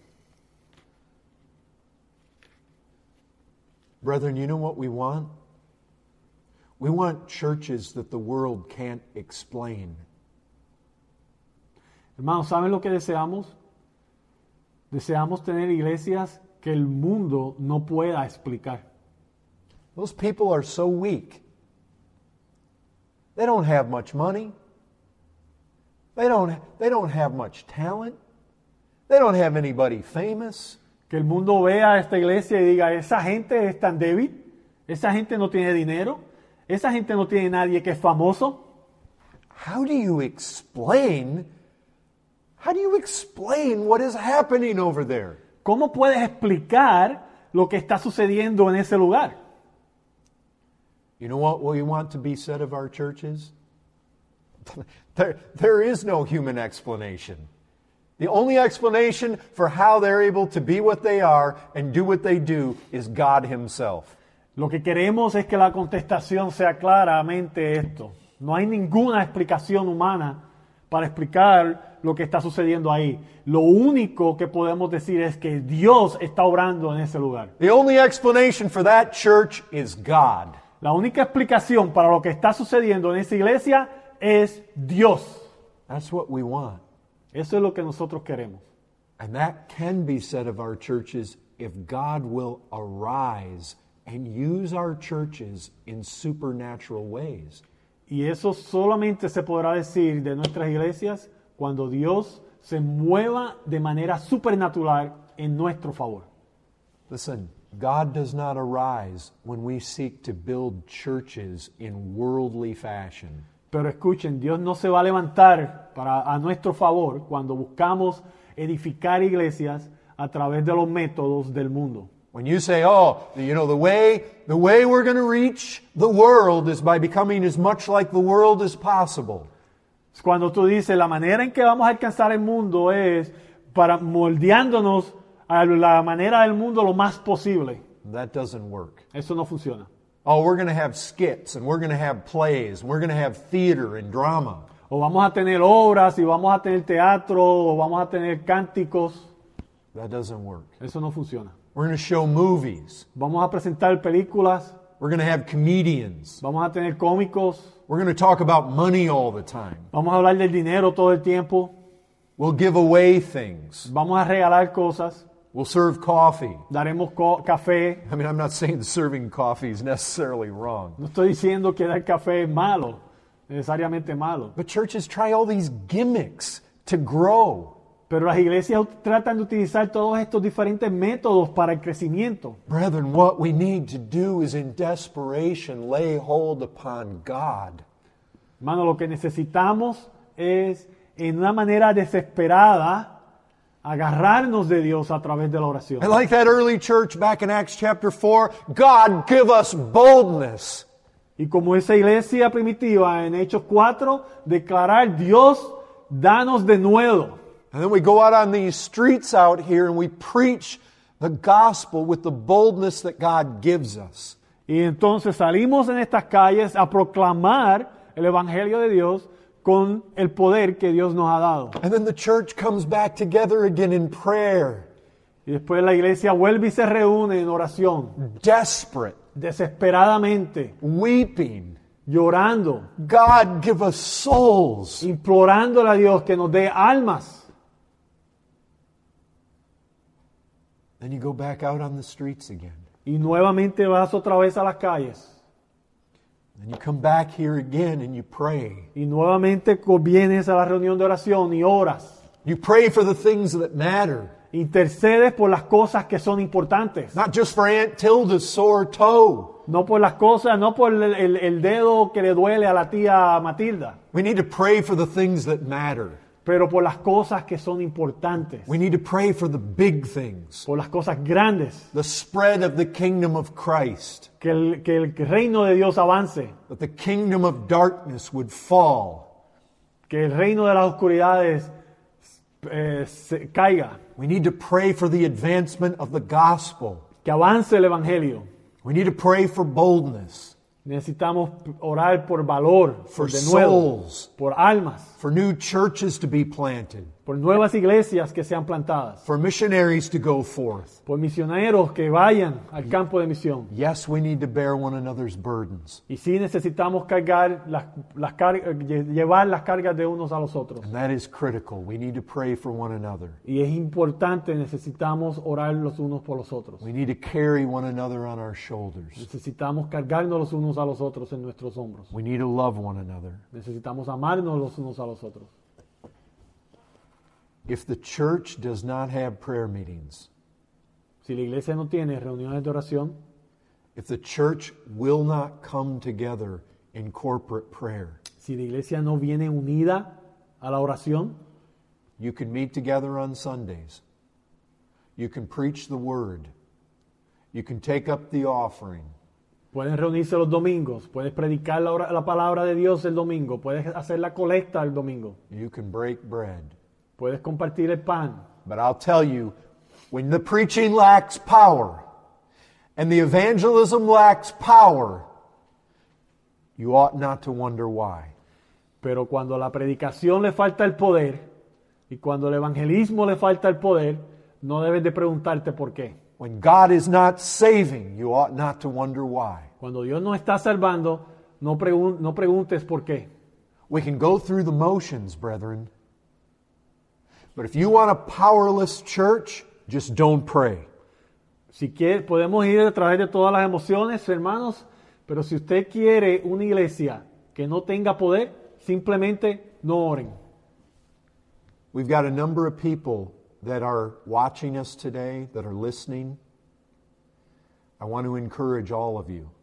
Brethren, you know what we want? We want churches that the world can't explain. Hermanos, ¿saben lo que deseamos? Deseamos tener iglesias que el mundo no pueda explicar. Those people are so weak. They don't have much money. They don't have much talent. They don't have anybody famous. Que el mundo vea esta iglesia y diga, esa gente es tan débil, esa gente no tiene dinero, esa gente no tiene nadie que es famoso. How do you explain what is happening over there? ¿Cómo puedes explicar lo que está sucediendo en ese lugar? You know what we want to be said of our churches? There is no human explanation. The only explanation for how they're able to be what they are and do what they do is God Himself. Lo que queremos es que la contestación sea claramente esto. No hay ninguna explicación humana para explicar lo que está sucediendo ahí. Lo único que podemos decir es que Dios está obrando en ese lugar. The only explanation for that church is God. La única explicación para lo que está sucediendo en esa iglesia es Dios. That's what we want. Eso es lo que nosotros queremos. And that can be said of our churches if God will arise and use our churches in supernatural ways. Y eso solamente se podrá decir de nuestras iglesias cuando Dios se mueva de manera supernatural en nuestro favor. Listen, God does not arise when we seek to build churches in worldly fashion. Pero escuchen, Dios no se va a levantar a nuestro favor cuando buscamos edificar iglesias a través de los métodos del mundo. When you say, the way we're going to reach the world is by becoming as much like the world as possible. Cuando tú dices, la manera en que vamos a alcanzar el mundo es para moldeándonos a la manera del mundo lo más posible. That doesn't work. Eso no funciona. Oh, we're going to have skits, and we're going to have plays, and we're going to have theater and drama. O vamos a tener obras, y vamos a tener teatro, o vamos a tener cánticos. That doesn't work. Eso no funciona. We're going to show movies. Vamos a presentar películas. We're going to have comedians. Vamos a tener cómicos. We're going to talk about money all the time. Vamos a hablar del dinero todo el tiempo. We'll give away things. Vamos a regalar cosas. We'll serve coffee. Daremos café. I mean, I'm not saying that serving coffee is necessarily wrong. No estoy diciendo que dar café es malo, necesariamente malo. But churches try all these gimmicks to grow. Pero las iglesias tratan de utilizar todos estos diferentes métodos para el crecimiento. Brethren, what we need to do is in desperation lay hold upon God. Hermano, lo que necesitamos es, en una manera desesperada, agarrarnos de Dios a través de la oración. And like that early church back in Acts chapter 4, God give us boldness. Y como esa iglesia primitiva en Hechos 4, declarar, Dios, danos de nuevo. And then we go out on these streets out here and we preach the gospel with the boldness that God gives us. Y entonces salimos en estas calles a proclamar el Evangelio de Dios con el poder que Dios nos ha dado. And then the church comes back together again in prayer, Y después la iglesia vuelve y se reúne en oración, desperate, desesperadamente, weeping. llorando, God give us souls. implorándole a Dios que nos dé almas. Then you go back out on the streets again. Y nuevamente vas otra vez a las calles. And you come back here again and you pray. Y nuevamente vienes a la reunión de oración y oras. You pray for the things that matter. Intercedes por las cosas que son importantes. Not just for Aunt Tilda's sore toe. No por las cosas, no por el dedo que le duele a la tía Matilda. We need to pray for the things that matter. Pero por las cosas que son importantes. We need to pray for the big things. Por las cosas grandes. The spread of the kingdom of Christ. Que el reino de Dios avance. That the kingdom of darkness would fall. Que el reino de las oscuridades se caiga. We need to pray for the advancement of the gospel. Que avance el evangelio. We need to pray for boldness. Necesitamos orar por valor, For de nuevo, souls. por almas, For new churches to be planted. por nuevas iglesias que sean plantadas, For missionaries to go forth. por misioneros que vayan al campo de misión. Yes, we need to bear one another's burdens. Y sí necesitamos cargar llevar las cargas de unos a los otros. And that is critical. We need to pray for one another. Y es importante, necesitamos orar los unos por los otros. We need to carry one another on our shoulders. Necesitamos cargarnos los unos a los otros en nuestros hombros. We need to love one another. Necesitamos amarnos los unos a los otros. If the church does not have prayer meetings, Si la iglesia no tiene reuniones de oración, if the church will not come together in corporate prayer, si la iglesia no viene unida a la oración, you can meet together on Sundays. You can preach the word. You can take up the offering. pueden reunirse los domingos, puedes predicar la palabra de Dios el domingo, puedes hacer la colecta el domingo, You can break bread. puedes compartir el pan. But I'll tell you, when the preaching lacks power and the evangelism lacks power, you ought not to wonder why. Pero cuando la predicación le falta el poder y cuando el evangelismo le falta el poder, no debes de preguntarte por qué. When God is not saving, you ought not to wonder why. Cuando Dios no está salvando, no preguntes por qué. We can go through the motions, brethren. But if you want a powerless church, just don't pray. Si quiere, podemos ir a través de todas las emociones, hermanos, pero si usted quiere una iglesia que no tenga poder, simplemente no oren. We've got a number of people that are watching us today, that are listening. I want to encourage all of you.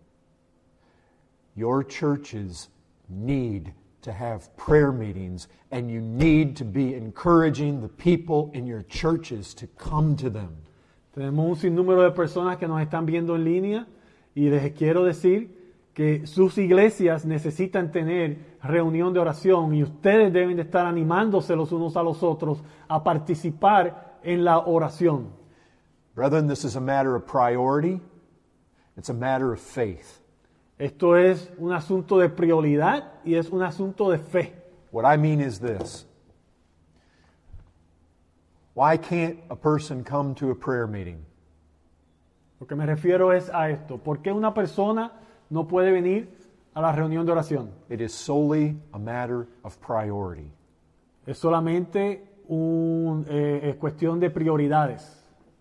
Your churches need to have prayer meetings, and you need to be encouraging the people in your churches to come to them. Tenemos un sinnúmero de personas que nos están viendo en línea y les quiero decir que sus iglesias necesitan tener reunión de oración y ustedes deben de estar animándose los unos a los otros a participar en la oración. Brethren, this is a matter of priority. It's a matter of faith. Esto es un asunto de prioridad y es un asunto de fe. What I mean is this. Why can't a person come to a prayer meeting? Lo que me refiero es a esto. ¿Por qué una persona no puede venir a la reunión de oración? It is solely a matter of priority. Es solamente es cuestión de prioridades.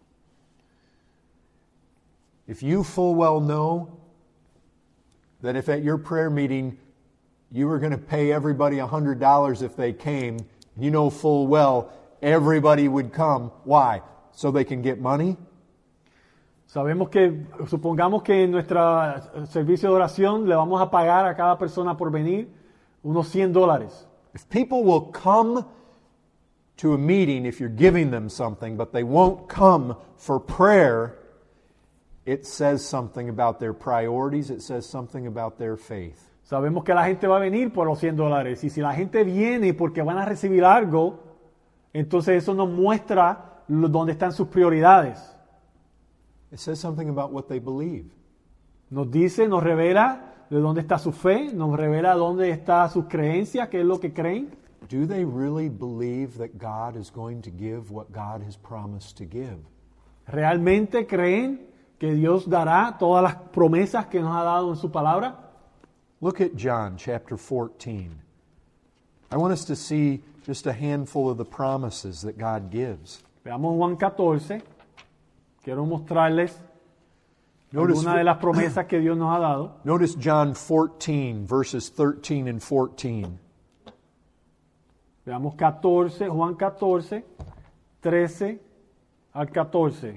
If you full well know that if at your prayer meeting you were going to pay everybody $100 if they came, you know full well everybody would come. Why? So they can get money? Sabemos que, supongamos que en nuestro servicio de oración le vamos a pagar a cada persona por venir unos $100. If people will come to a meeting if you're giving them something, but they won't come for prayer, it says something about their priorities, it says something about their faith. Sabemos que la gente va a venir por los $100. Y si la gente viene porque van a recibir algo, entonces eso nos muestra dónde están sus prioridades. It says something about what they believe. Nos dice, nos revela de dónde está su fe, nos revela dónde está sus creencias, qué es lo que creen. Do they really believe that God is going to give what God has promised to give? ¿Realmente creen que Dios dará todas las promesas que nos ha dado en su palabra? Look at John chapter 14. I want us to see just a handful of the promises that God gives. Veamos Juan 14. Quiero mostrarles Notice, una de las promesas que Dios nos ha dado. notice John 14, verses 13 and 14. Veamos Juan 14, 13 al 14.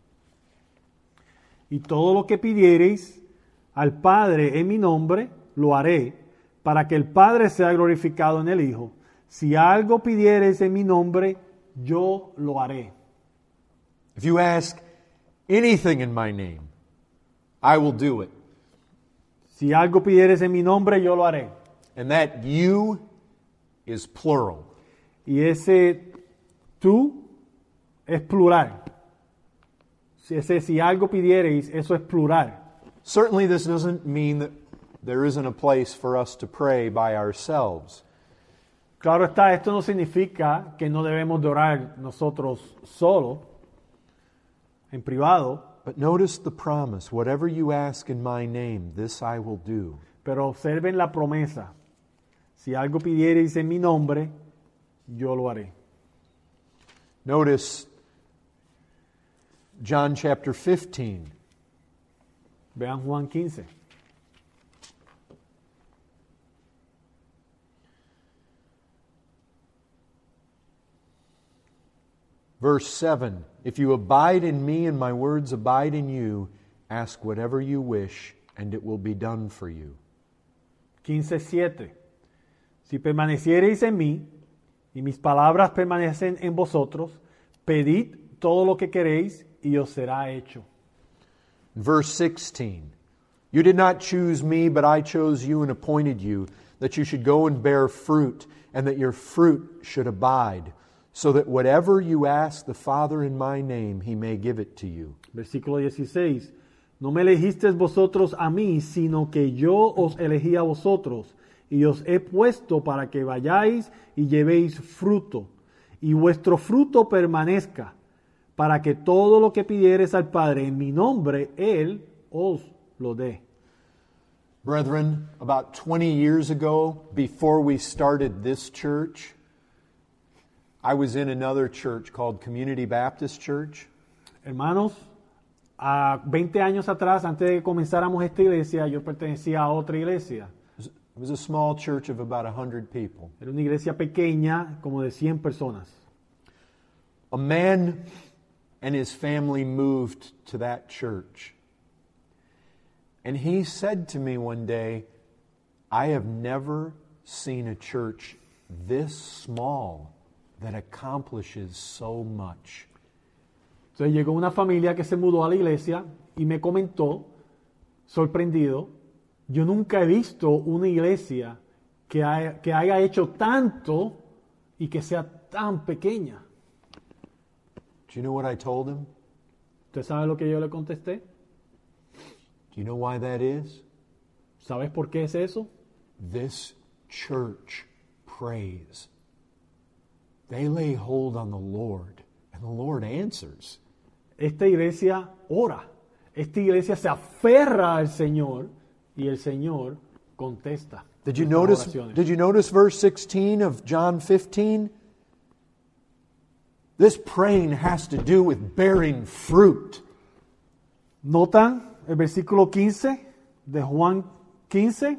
Y todo lo que pidiereis al Padre en mi nombre, lo haré, para que el Padre sea glorificado en el Hijo. Si algo pidiereis en mi nombre, yo lo haré. If you ask anything in my name, I will do it. Si algo pidiereis en mi nombre, yo lo haré. And that you is plural. Y ese tú es plural. Si algo pidiereis, eso es plural. Certainly this doesn't mean that there isn't a place for us to pray by ourselves. Claro está, esto no significa que no debemos de orar nosotros solos, en privado. But notice the promise, whatever you ask in my name, this I will do. Pero observen la promesa. Si algo pidiereis en mi nombre, yo lo haré. Notice John chapter 15. Vean Juan 15. Verse 7, if you abide in me and my words abide in you, ask whatever you wish, and it will be done for you. 15:7. Si permaneciereis en mí, y mis palabras permanecen en vosotros, pedid todo lo que queréis, y os será hecho. Verse 16, you did not choose me, but I chose you and appointed you, that you should go and bear fruit, and that your fruit should abide, so that whatever you ask the Father in my name, He may give it to you. Versículo 16. No me elegisteis vosotros a mí, sino que yo os elegí a vosotros, y os he puesto para que vayáis y llevéis fruto, y vuestro fruto permanezca, para que todo lo que pidiereis al Padre en mi nombre, Él os lo dé. Brethren, about 20 years ago, before we started this church, I was in another church called Community Baptist Church. Hermanos, a 20 años atrás, antes de que comenzáramos esta iglesia, yo pertenecía a otra iglesia. It was a small church of about 100 people. Era una iglesia pequeña, como de 100 personas. A man and his family moved to that church. And he said to me one day, I have never seen a church this small that accomplishes so much. Entonces llegó una familia que se mudó a la iglesia y me comentó, sorprendido, yo nunca he visto una iglesia que haya hecho tanto y que sea tan pequeña. Do you know what I told him? ¿Usted sabe lo que yo le contesté? Do you know why that is? ¿Sabes por qué es eso? This church prays. They lay hold on the Lord, and the Lord answers. Esta iglesia ora. Esta iglesia se aferra al Señor y el Señor contesta. Did you nuestras notice? oraciones. Did you notice verse 16 of John 15? This praying has to do with bearing fruit. ¿Notan el versículo 15 de Juan 15?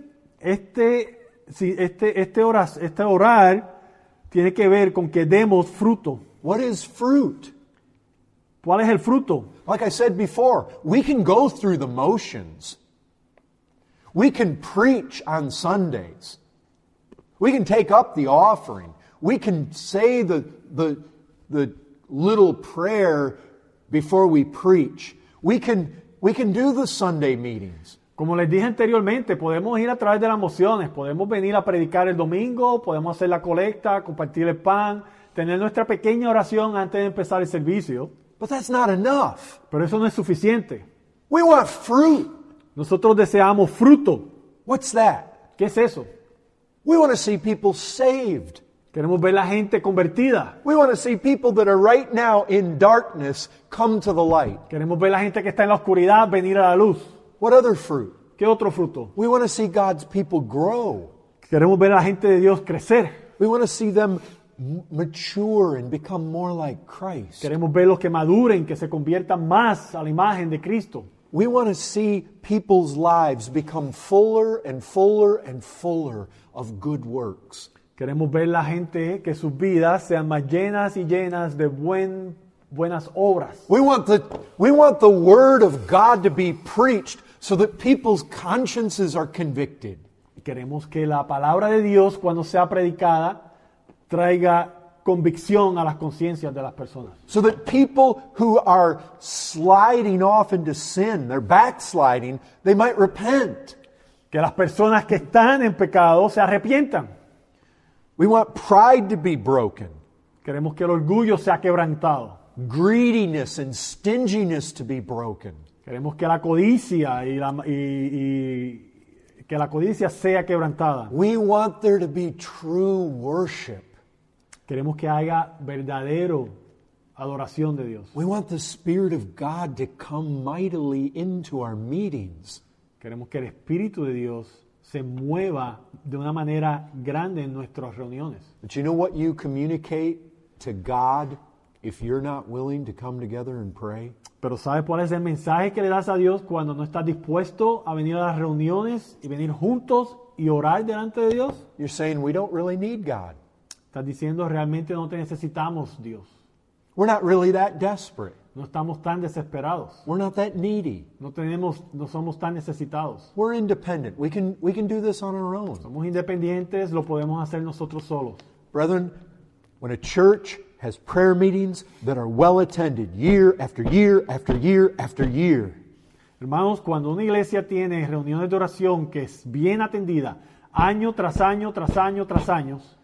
Este orar tiene que ver con que demos fruto. What is fruit? ¿Cuál es el fruto? Like I said before, we can go through the motions. We can preach on Sundays. We can take up the offering. We can say the little prayer before we preach. We can do the Sunday meetings. Como les dije anteriormente, podemos ir a través de las emociones, podemos venir a predicar el domingo, podemos hacer la colecta, compartir el pan, tener nuestra pequeña oración antes de empezar el servicio. But that's not enough. Pero eso no es suficiente. We want fruit. Nosotros deseamos fruto. What's that? ¿Qué es eso? We want to see people saved. Queremos ver la gente convertida. We want to see people that are right now in darkness come to the light. Queremos ver la gente que está en la oscuridad venir a la luz. What other fruit? ¿Qué otro fruto? We want to see God's people grow. Queremos ver a la gente de Dios crecer. We want to see them mature and become more like Christ. Queremos verlos que maduren, que se conviertan más a la imagen de Cristo. We want to see people's lives become fuller and fuller and fuller of good works. Queremos ver la gente que sus vidas sean más llenas y llenas de buenas obras. We want the word of God to be preached so that people's consciences are convicted. Queremos que la palabra de Dios, cuando sea predicada, traiga convicción a las conciencias de las personas. So that people who are sliding off into sin, they're backsliding, they might repent. Que las personas que están en pecado se arrepientan. We want pride to be broken. Queremos que el orgullo sea quebrantado. Greediness and stinginess to be broken. Queremos que la codicia que la codicia sea quebrantada. We want there to be true worship. Queremos que haya verdadero adoración de Dios. We want the Spirit of God to come mightily into our meetings. Queremos que el Espíritu de Dios se mueva de una manera grande en nuestras reuniones. But you know what you communicate to God if you're not willing to come together and pray? Pero ¿sabes cuál es el mensaje que le das a Dios cuando no estás dispuesto a venir a las reuniones y venir juntos y orar delante de Dios? You're saying we don't really need God. Estás diciendo realmente no te necesitamos, Dios. We're not really that desperate. No estamos tan desesperados. We're not that needy. No somos tan necesitados. We're independent. We can do this on our own. Somos independientes, lo podemos hacer nosotros solos. Brethren, when a church has prayer meetings that are well attended year after year after year after year, hermanos, cuando una iglesia tiene reuniones de oración que es bien atendida, año tras año, tras año, tras años,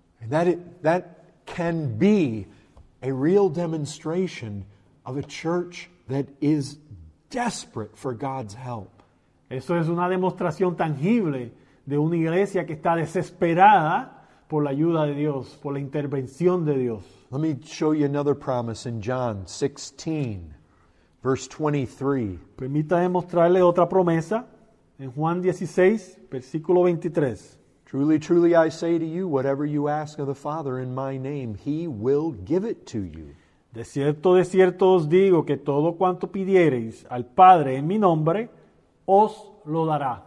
that can be a real demonstration of a church that is desperate for God's help. Eso es una demostración tangible de una iglesia que está desesperada por la ayuda de Dios, por la intervención de Dios. Let me show you another promise in John 16, verse 23. Permítame mostrarle otra promesa en Juan 16, versículo 23. Truly, truly, I say to you, whatever you ask of the Father in my name, He will give it to you. De cierto os digo que todo cuanto pidiereis al Padre en mi nombre, os lo dará.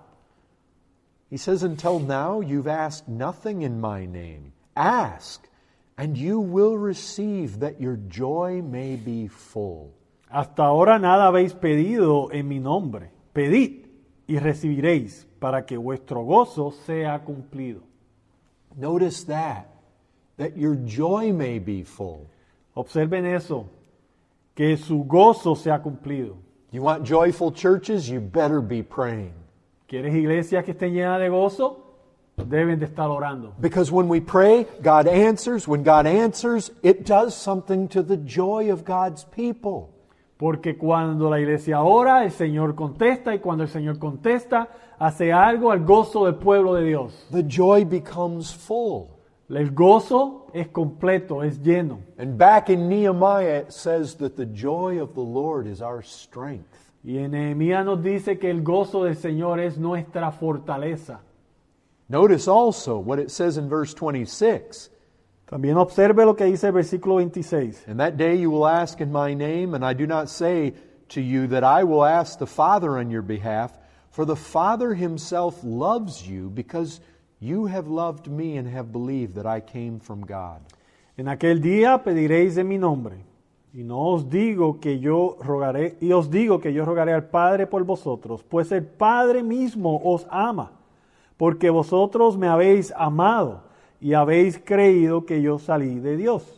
He says, until now you've asked nothing in my name. Ask, and you will receive, that your joy may be full. Hasta ahora nada habéis pedido en mi nombre. Pedid y recibiréis, para que vuestro gozo sea cumplido. Notice that your joy may be full. Observen eso, que su gozo sea cumplido. You want joyful churches? You better be praying. ¿Quieres iglesias que estén llenas de gozo? Deben de estar orando. Because when we pray, God answers. When God answers, it does something to the joy of God's people. Porque cuando la iglesia ora, el Señor contesta, y cuando el Señor contesta, hace algo al gozo del pueblo de Dios. The joy becomes full. El gozo es completo, es lleno. And back in Nehemiah it says that the joy of the Lord is our strength. Y en Nehemías nos dice que el gozo del Señor es nuestra fortaleza. Notice also what it says in verse 26. También observe lo que dice el versículo 26. And that day you will ask in my name, and I do not say to you that I will ask the Father on your behalf, for the Father himself loves you, because you have loved me and have believed that I came from God. En aquel día pediréis en mi nombre, y no os digo que yo rogaré, y os digo que yo rogaré al Padre por vosotros, pues el Padre mismo os ama, porque vosotros me habéis amado y habéis creído que yo salí de Dios.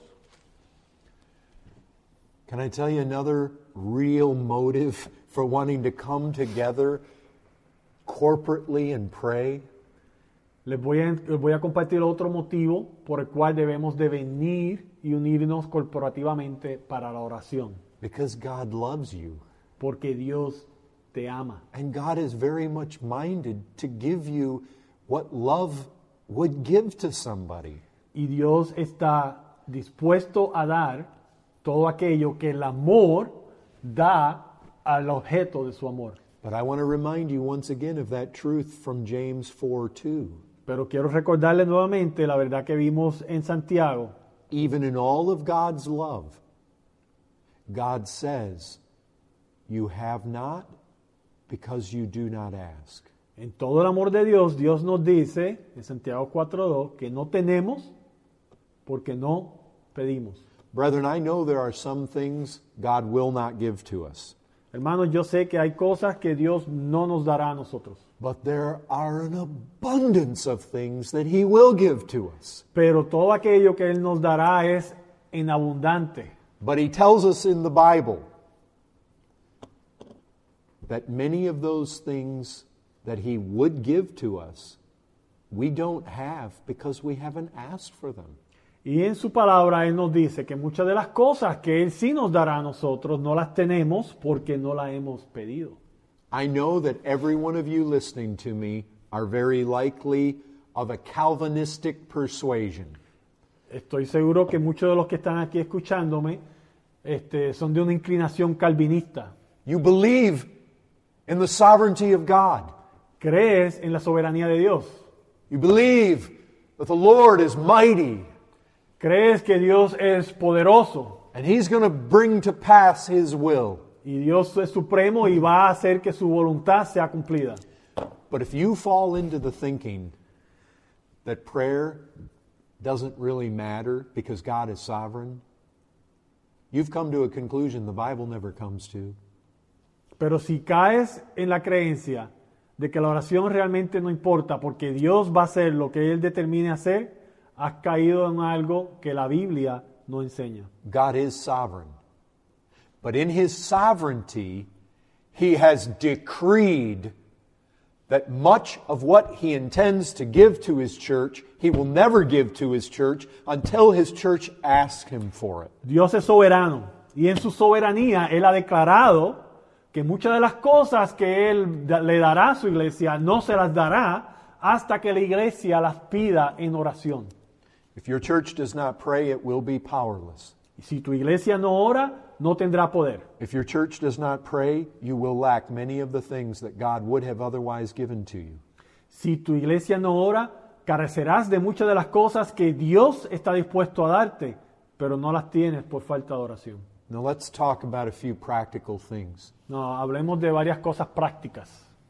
Can I tell you another real motive for wanting to come together corporately and pray? Les voy a compartir otro motivo por el cual debemos de venir y unirnos corporativamente para la oración. Because God loves you. Porque Dios te ama. And God is very much minded to give you what love would give to somebody. Y Dios está dispuesto a dar todo aquello que el amor da al objeto de su amor. But I want to remind you once again of that truth from James 4:2. Pero quiero recordarles nuevamente la verdad que vimos en Santiago. Even in all of God's love, God says, you have not because you do not ask. En todo el amor de Dios, Dios nos dice en Santiago 4:2 que no tenemos porque no pedimos. Brethren, I know there are some things God will not give to us. Hermanos, yo sé que hay cosas que Dios no nos dará a nosotros. But there are an abundance of things that He will give to us. Pero todo aquello que Él nos dará es en abundante. But He tells us in the Bible that many of those things that He would give to us, we don't have because we haven't asked for them. Y en su palabra Él nos dice que muchas de las cosas que Él sí nos dará a nosotros no las tenemos porque no las hemos pedido. I know that every one of you listening to me are very likely of a Calvinistic persuasion. Estoy seguro que muchos de los que están aquí escuchándome son de una inclinación calvinista. You believe in the sovereignty of God. Crees en la soberanía de Dios. You believe that the Lord is mighty. Crees que Dios es poderoso. And He's going to bring to pass His will. Y Dios es supremo y va a hacer que su voluntad sea cumplida. But if you fall into the thinking that prayer doesn't really matter because God is sovereign, you've come to a conclusion the Bible never comes to. Pero si caes en la creencia de que la oración realmente no importa porque Dios va a hacer lo que Él determine hacer, has caído en algo que la Biblia no enseña. God is sovereign. But in His sovereignty, He has decreed that much of what He intends to give to His church, He will never give to His church until His church asks Him for it. Dios es soberano y en su soberanía Él ha declarado que muchas de las cosas que Él le dará a su iglesia no se las dará hasta que la iglesia las pida en oración. If your church does not pray, it will be powerless. Y si tu iglesia no ora, no tendrá poder. If your church does not pray, you will lack many of the things that God would have otherwise given to you. Si tu iglesia no ora, carecerás de muchas de las cosas que Dios está dispuesto a darte, pero no las tienes por falta de oración. Now let's talk about a few practical things. No, hablemos de varias cosas prácticas.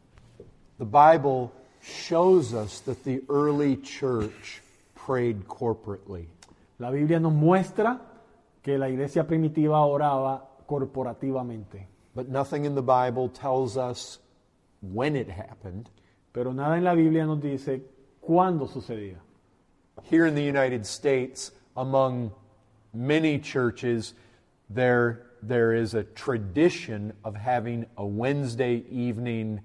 The Bible shows us that the early church prayed corporately. La Biblia nos muestra que la iglesia primitiva oraba corporativamente. But nothing in the Bible tells us when it happened. Pero nada en la Biblia nos dice cuándo sucedía. Here in the United States, among many churches, there is a tradition of having a Wednesday evening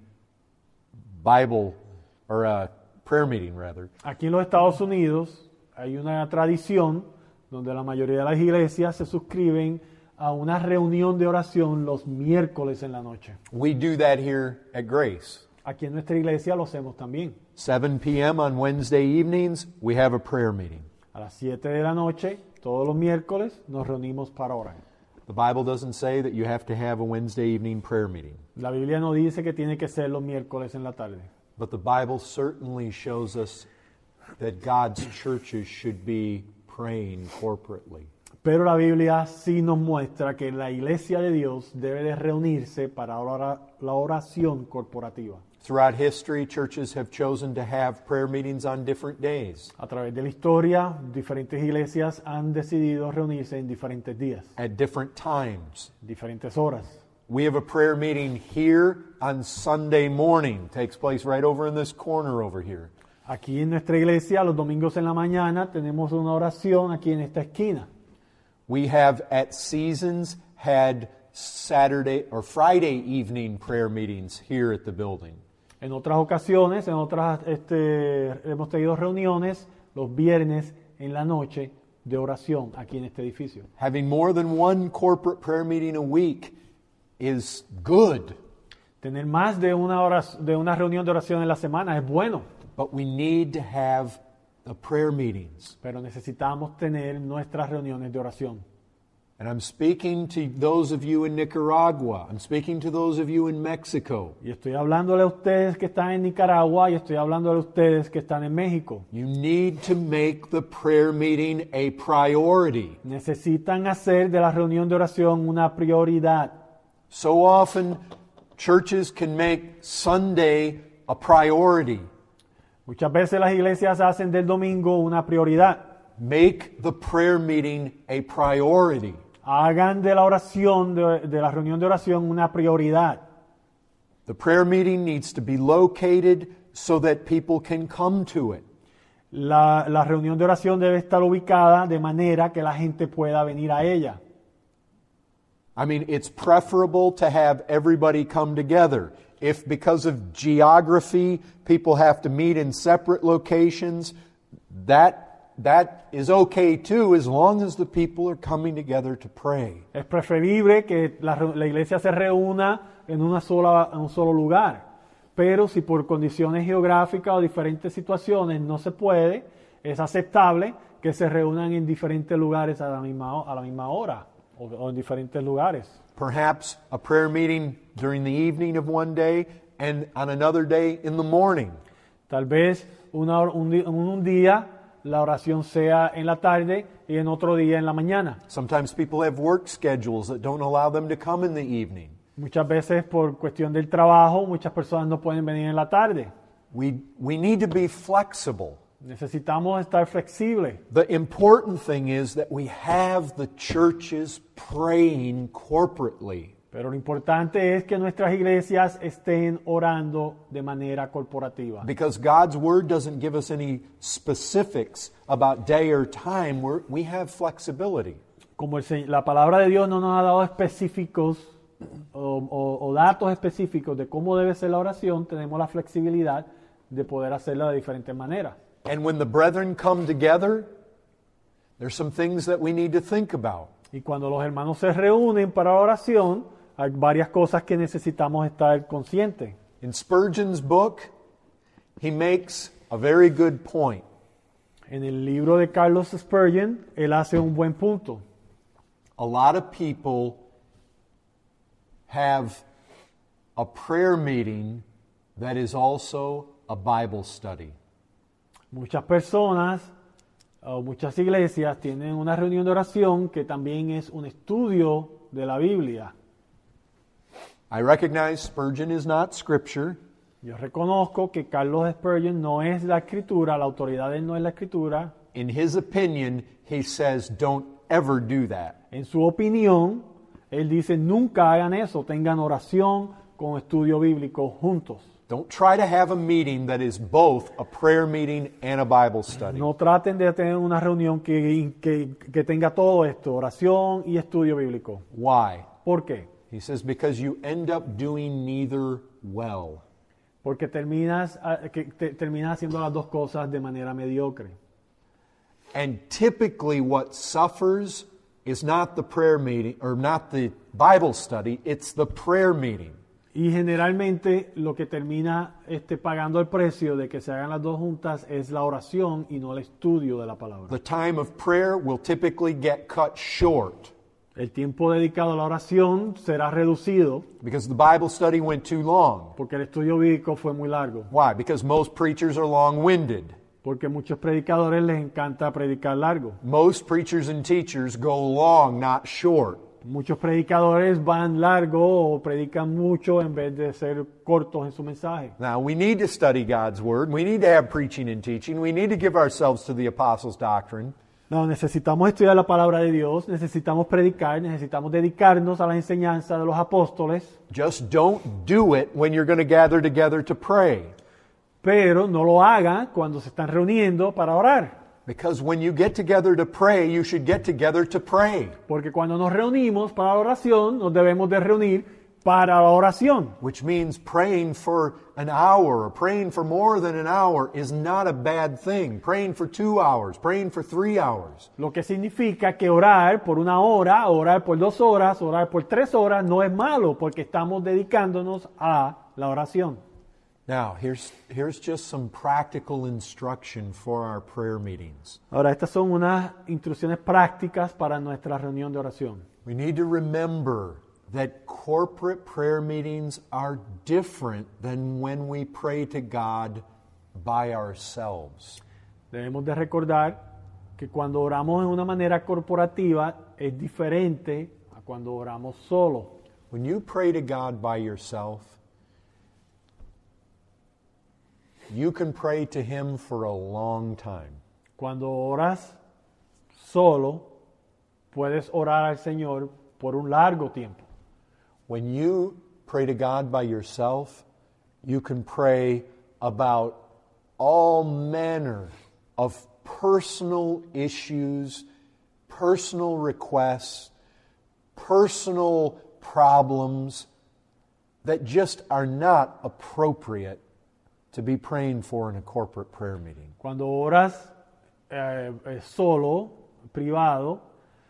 Bible, or a prayer meeting rather. Aquí en los Estados Unidos hay una tradición donde la mayoría de las iglesias se suscriben a una reunión de oración los miércoles en la noche. We do that here at Grace. Aquí en nuestra iglesia lo hacemos también. 7 p.m. on Wednesday evenings, we have a prayer meeting. A las 7 de la noche, todos los miércoles, nos reunimos para orar. The Bible doesn't say that you have to have a Wednesday evening prayer meeting. La Biblia no dice que tiene que ser los miércoles en la tarde. But the Bible certainly shows us that God's churches should be praying corporately. Pero la Biblia sí nos muestra que la iglesia de Dios debe de reunirse para la oración corporativa. Throughout history, churches have chosen to have prayer meetings on different days, A través de la historia, diferentes iglesias han decidido reunirse en diferentes días, at different times. diferentes horas. We have a prayer meeting here on Sunday morning. Takes place right over in this corner over here. Aquí en nuestra iglesia, los domingos en la mañana, tenemos una oración aquí en esta esquina. We have at seasons had Saturday or Friday evening prayer meetings here at the building. En otras ocasiones, hemos tenido reuniones los viernes en la noche de oración aquí en este edificio. Having more than one corporate prayer meeting a week is good, Tener más de una reunión de oración en la semana es bueno, but we need to have the prayer meetings. pero necesitamos tener nuestras reuniones de oración. And I'm speaking to those of you in Nicaragua. I'm speaking to those of you in Mexico. Y estoy hablándole a ustedes que están en Nicaragua y estoy hablándole a ustedes que están en México. You need to make the prayer meeting a priority. Necesitan hacer de la reunión de oración una prioridad. So often, churches can make Sunday a priority. Muchas veces las iglesias hacen del domingo una prioridad. Make the prayer meeting a priority. Hagan de la oración, de la reunión de oración una prioridad. The prayer meeting needs to be located so that people can come to it. La reunión de oración debe estar ubicada de manera que la gente pueda venir a ella. I mean, it's preferable to have everybody come together. If because of geography, people have to meet in separate locations, that is okay too, as long as the people are coming together to pray. Es preferible que la iglesia se reúna en un solo lugar. Pero si por condiciones geográficas o diferentes situaciones no se puede, es aceptable que se reúnan en diferentes lugares a la misma hora o en diferentes lugares. Perhaps a prayer meeting during the evening of one day and on another day in the morning. Tal vez un día la oración sea en la tarde y en otro día en la mañana. Sometimes people have work schedules that don't allow them to come in the evening. Muchas veces por cuestión del trabajo, muchas personas no pueden venir en la tarde. We need to be flexible. Necesitamos estar flexibles. The important thing is that we have the churches praying corporately. Pero lo importante es que nuestras iglesias estén orando de manera corporativa. Because God's Word doesn't give us any specifics about day or time, we have flexibility. Como la palabra de Dios no nos ha dado específicos o datos específicos de cómo debe ser la oración, tenemos la flexibilidad de poder hacerla de diferentes maneras. And when the brethren come together, there's some things that we need to think about. Y cuando los hermanos se reúnen para la oración, hay varias cosas que necesitamos estar conscientes. In Spurgeon's book, he makes a very good point. En el libro de Carlos Spurgeon, él hace un buen punto. A lot of people have a prayer meeting that is also a Bible study. Muchas personas o muchas iglesias tienen una reunión de oración que también es un estudio de la Biblia. I recognize Spurgeon is not Scripture, Yo reconozco que Carlos Spurgeon no es la Escritura, la autoridad de él no es la Escritura. in his opinion, he says, don't ever do that. En su opinión, él dice, nunca hagan eso, tengan oración con estudio bíblico juntos. Don't try to have a meeting that is both a prayer meeting and a Bible study. No traten de tener una reunión que tenga todo esto, oración y estudio bíblico. Why? ¿Por qué? He says, because you end up doing neither well. Porque terminas haciendo las dos cosas de manera mediocre. And typically what suffers is not the prayer meeting or not the Bible study, it's the prayer meeting. Y generalmente lo que termina pagando el precio de que se hagan las dos juntas es la oración y no el estudio de la palabra. The time of prayer will typically get cut short El tiempo dedicado a la oración será reducido because the Bible study went too long. porque el estudio bíblico fue muy largo. Why? Because most preachers are long-winded. Porque muchos predicadores les encanta predicar largo. Most preachers and teachers go long, not short. Muchos predicadores van largo o predican mucho en vez de ser cortos en su mensaje. Now, we need to study God's Word. We need to have preaching and teaching. We need to give ourselves to the apostles' doctrine. No, necesitamos estudiar la palabra de Dios, necesitamos predicar, necesitamos dedicarnos a la enseñanza de los apóstoles, Just don't do it when you're going to gather together to pray. pero no lo hagan cuando se están reuniendo para orar. Because when you get together to pray, you should get together to pray. Porque cuando nos reunimos para la oración, nos debemos de reunir para la oración. Which means praying for an hour or praying for more than an hour is not a bad thing. Praying for 2 hours, praying for 3 hours. Lo que significa que orar por 1 hora, orar por 2 horas, orar por 3 horas no es malo porque estamos dedicándonos a la oración. Now, here's just some practical instruction for our prayer meetings. Ahora, estas son unas instrucciones prácticas para nuestra reunión de oración. We need to remember that corporate prayer meetings are different than when we pray to God by ourselves. Debemos de recordar que cuando oramos de una manera corporativa es diferente a cuando oramos solo. When you pray to God by yourself, you can pray to Him for a long time. Cuando oras solo, puedes orar al Señor por un largo tiempo. When you pray to God by yourself, you can pray about all manner of personal issues, personal requests, personal problems that just are not appropriate to be praying for in a corporate prayer meeting. Cuando oras solo, privado,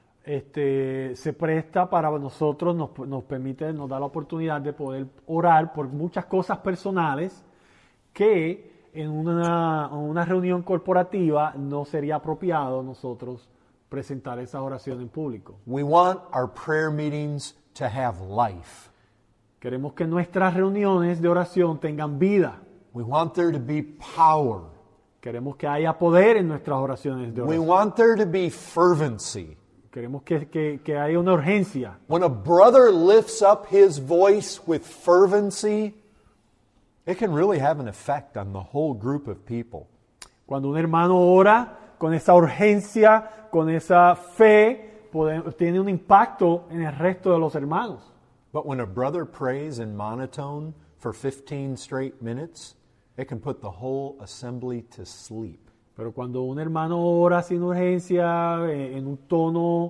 se presta para nosotros, nos permite, nos da la oportunidad de poder orar por muchas cosas personales que en una reunión corporativa no sería apropiado nosotros presentar esa oración en público. We want our prayer meetings to have life. Queremos que nuestras reuniones de oración tengan vida. We want there to be power. Queremos que haya poder en nuestras oraciones de We oración. want there to be fervency. Queremos que haya una urgencia. When a brother lifts up his voice with fervency, it can really have an effect on the whole group of people. Cuando un hermano ora con esa urgencia, con esa fe, tiene un impacto en el resto de los hermanos. But when a brother prays in monotone for 15 straight minutes, it can put the whole assembly to sleep. Pero cuando un hermano ora sin urgencia, en un tono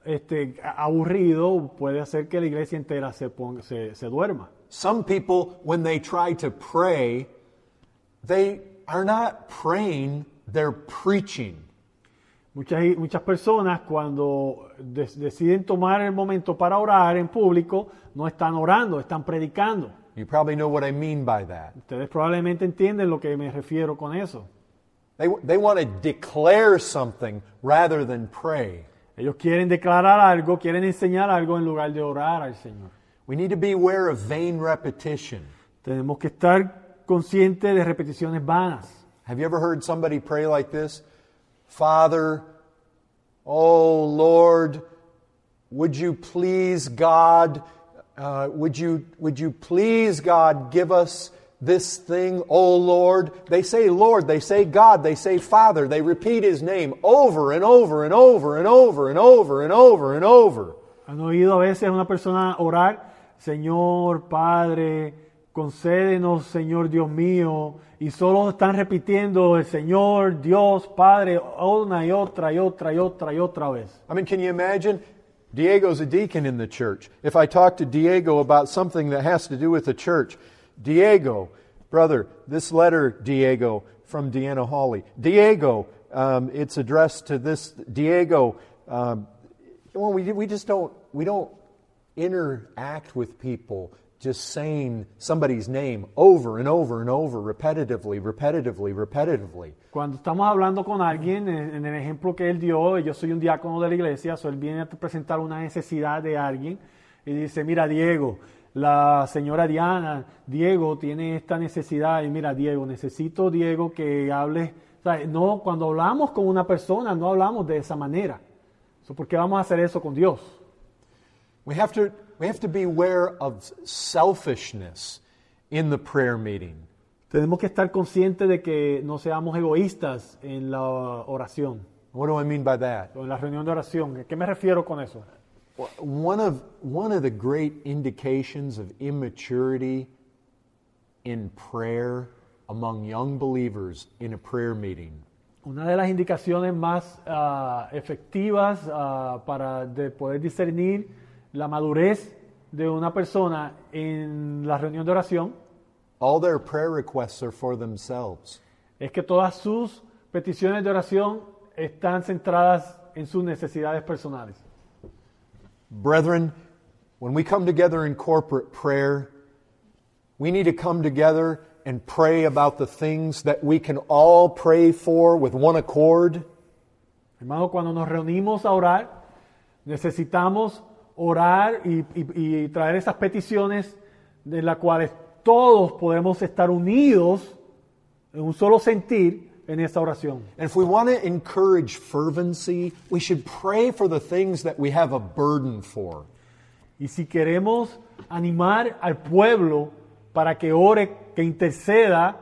aburrido, puede hacer que la iglesia entera se duerma. Some people, when they try to pray, they are not praying, they're preaching. Muchas personas cuando deciden tomar el momento para orar en público, no están orando, están predicando. You probably know what I mean by that. Ustedes probablemente entienden lo que me refiero con eso. They want to declare something rather than pray. Ellos quieren declarar algo, quieren enseñar algo en lugar de orar al Señor. We need to beware of vain repetition. Tenemos que estar conscientes de repeticiones vanas. Have you ever heard somebody pray like this? Father, oh Lord, would you please God, would you please God give us this thing, oh Lord? They say Lord, they say God, they say Father. They repeat His name over and over and over and over and over and over and over. ¿Han oído a veces a una persona orar? Señor, Padre, concédenos, Señor Dios mío. Y solo están repitiendo el Señor, Dios, Padre, una y otra y otra y otra y otra vez. I mean, can you imagine? Diego's a deacon in the church. If I talk to Diego about something that has to do with the church, Diego, brother, this letter, Diego, from Deanna Hawley. Diego, it's addressed to this, Diego. Well, we don't interact with people just saying somebody's name over and over and over, repetitively. Cuando estamos hablando con alguien, en el ejemplo que él dio, yo soy un diácono de la iglesia, él viene a presentar una necesidad de alguien y dice, mira Diego, la señora Diana, Diego tiene esta necesidad y mira Diego, necesito Diego que hables. O sea, no, cuando hablamos con una persona no hablamos de esa manera. ¿Por qué vamos a hacer eso con Dios? We have to beware of selfishness in the prayer meeting. Tenemos que estar conscientes de que no seamos egoístas en la oración, What do I mean by that? o en la reunión de oración. ¿A qué me refiero con eso? One of the great indications of immaturity in prayer among young believers in a prayer meeting Una de las indicaciones más efectivas para poder discernir la madurez de una persona en la reunión de oración all their prayer requests are for themselves. es que todas sus peticiones de oración están centradas en sus necesidades personales. Brethren, when we come together in corporate prayer, we need to come together and pray about the things that we can all pray for with one accord. Hermano, cuando nos reunimos a orar, necesitamos orar y traer esas peticiones de las cuales todos podemos estar unidos en un solo sentir en esta oración. And if we want to encourage fervency, we should pray for the things that we have a burden for. Y si queremos animar al pueblo para que ore, que interceda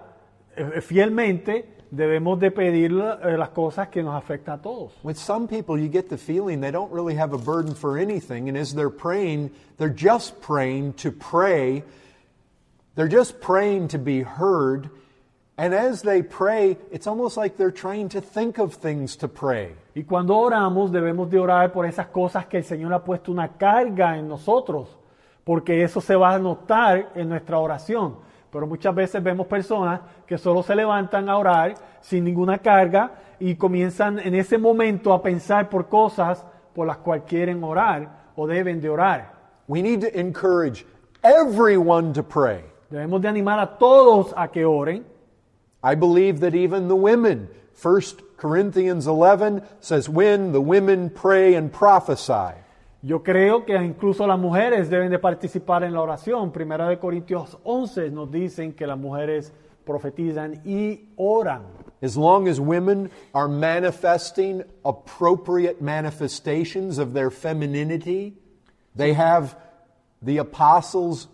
fielmente, debemos de pedir las cosas que nos afectan a todos. With some people, you get the feeling they don't really have a burden for anything, and as they're praying, they're just praying to pray. They're just praying to be heard. And as they pray, it's almost like they're trying to think of things to pray. Y cuando oramos, debemos de orar por esas cosas que el Señor ha puesto una carga en nosotros, porque eso se va a notar en nuestra oración. Pero muchas veces vemos personas que solo se levantan a orar sin ninguna carga y comienzan en ese momento a pensar por cosas por las cuales quieren orar o deben de orar. We need to encourage everyone to pray. Debemos de animar a todos a que oren. I believe that even the women, 1 Corinthians 11 says, when the women pray and prophesy. Yo creo que incluso las mujeres deben de participar en la oración. Primera de Corintios 11 nos dicen que las mujeres profetizan y oran. As long as women are manifesting appropriate manifestations of their femininity, they have the apostles'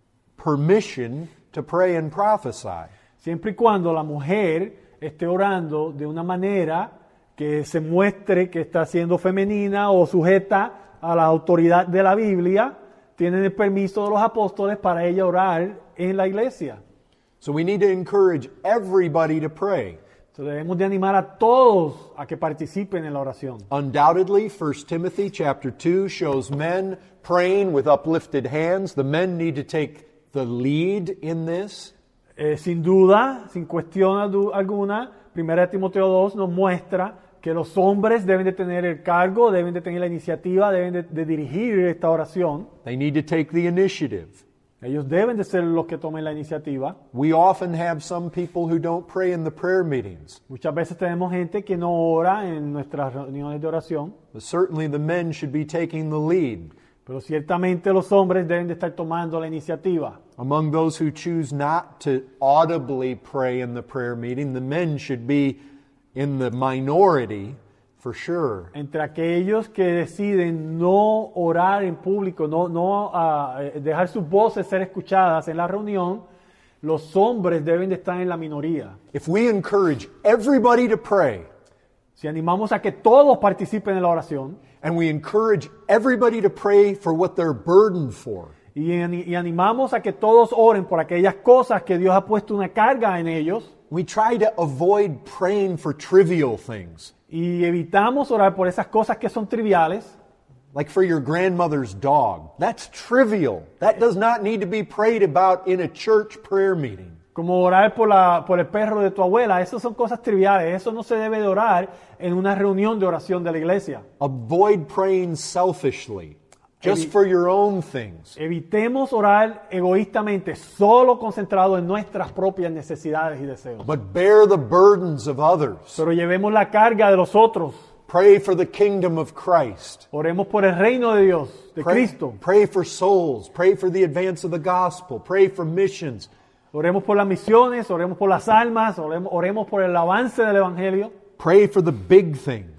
permission to pray and prophesy. Siempre y cuando la mujer esté orando de una manera que se muestre que está siendo femenina o sujeta a la autoridad de la Biblia, tienen el permiso de los apóstoles para ella orar en la iglesia. So we need to encourage everybody to pray. Entonces debemos de animar a todos a que participen en la oración. Undoubtedly, 1 Timothy chapter 2 shows men praying with uplifted hands. The men need to take the lead in this. Sin duda, sin cuestión alguna, 1 Timoteo 2 nos muestra que los hombres deben de tener el cargo, deben de tener la iniciativa, deben de dirigir esta oración. They need to take the initiative. Ellos deben de ser los que tomen la iniciativa. We often have some people who don't pray in the prayer meetings. Muchas veces tenemos gente que no ora en nuestras reuniones de oración, But certainly the men should be taking the lead. pero ciertamente los hombres deben de estar tomando la iniciativa. Among those who choose not to audibly pray in the prayer meeting, the men should be in the minority for sure. Entre aquellos que deciden no orar en público, no dejar sus voces ser escuchadas en la reunión, los hombres deben de estar en la minoría. If we encourage everybody to pray, Si animamos a que todos participen en la oración and we encourage everybody to pray for what they're burdened for, y animamos a que todos oren por aquellas cosas que Dios ha puesto una carga en ellos, we try to avoid praying for trivial things, y evitamos orar por esas cosas que son triviales, like for your grandmother's dog. That's trivial. That does not need to be prayed about in a church prayer meeting. como orar por el perro de tu abuela. Esas son cosas triviales. Eso no se debe de orar en una reunión de oración de la iglesia. Avoid praying selfishly, just for your own things. Evitemos orar egoístamente, solo concentrado en nuestras propias necesidades y deseos. But bear the burdens of others. Pero llevemos la carga de los otros. Pray for the kingdom of Christ. Oremos por el reino de Dios, de Pray, Cristo. pray for souls. Pray for the advance of the gospel. Pray for missions. Oremos por las misiones, oremos por las almas, oremos por el avance del evangelio. Pray for the big things.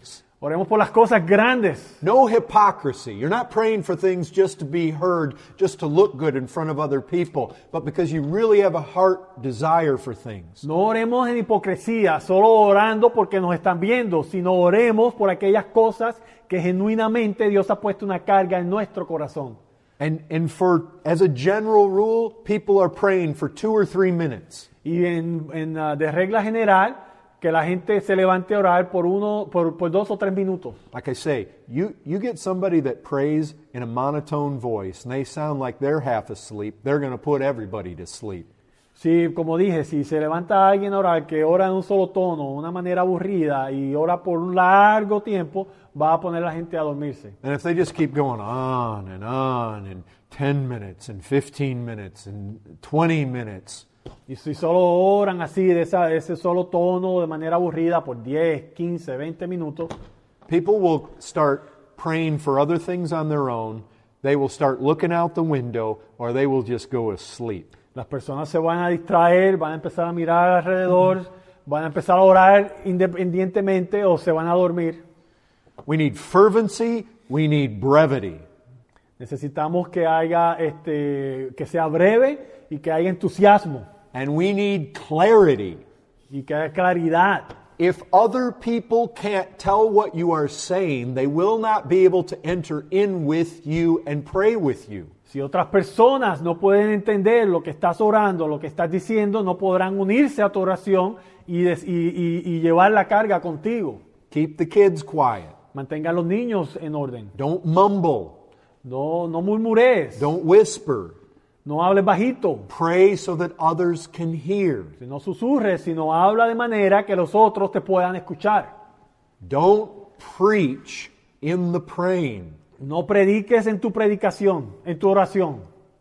Oremos por las cosas grandes. No hypocrisy. You're not praying for things just to be heard, just to look good in front of other people, but because you really have a heart desire for things. No oremos en hipocresía, solo orando porque nos están viendo, sino oremos por aquellas cosas que genuinamente Dios ha puesto una carga en nuestro corazón. And for, as a general rule, people are praying for 2 or 3 minutes. Y de regla general, que la gente se levante a orar por 2 o 3 minutos. Like I say, you get somebody that prays in a monotone voice and they sound like they're half asleep, they're going to put everybody to sleep. Sí, como dije, si se levanta alguien a orar que ora en un solo tono, de una manera aburrida y ora por un largo tiempo, va a poner a la gente a dormirse. And if they just keep going on and 10 minutes and 15 minutes and 20 minutes, Y si solo oran así, de ese solo tono, de manera aburrida, por 10, 15, 20 minutos, people will start praying for other things on their own. They will start looking out the window or they will just go asleep. las personas se van a distraer, van a empezar a mirar alrededor, van a empezar a orar independientemente o se van a dormir. We need fervency, we need brevity. Necesitamos que haya que sea breve y que haya entusiasmo And we need clarity. y que haya claridad. If other people can't tell what you are saying, they will not be able to enter in with you and pray with you. Si otras personas no pueden entender lo que estás orando, lo que estás diciendo, no podrán unirse a tu oración y llevar la carga contigo. Keep the kids quiet. Mantenga a los niños en orden. Don't mumble. No murmures. Don't whisper. No hables bajito. Pray so that others can hear. Si no susurres, sino habla de manera que los otros te puedan escuchar. Don't preach in the praying. No prediques en tu predicación, en tu oración.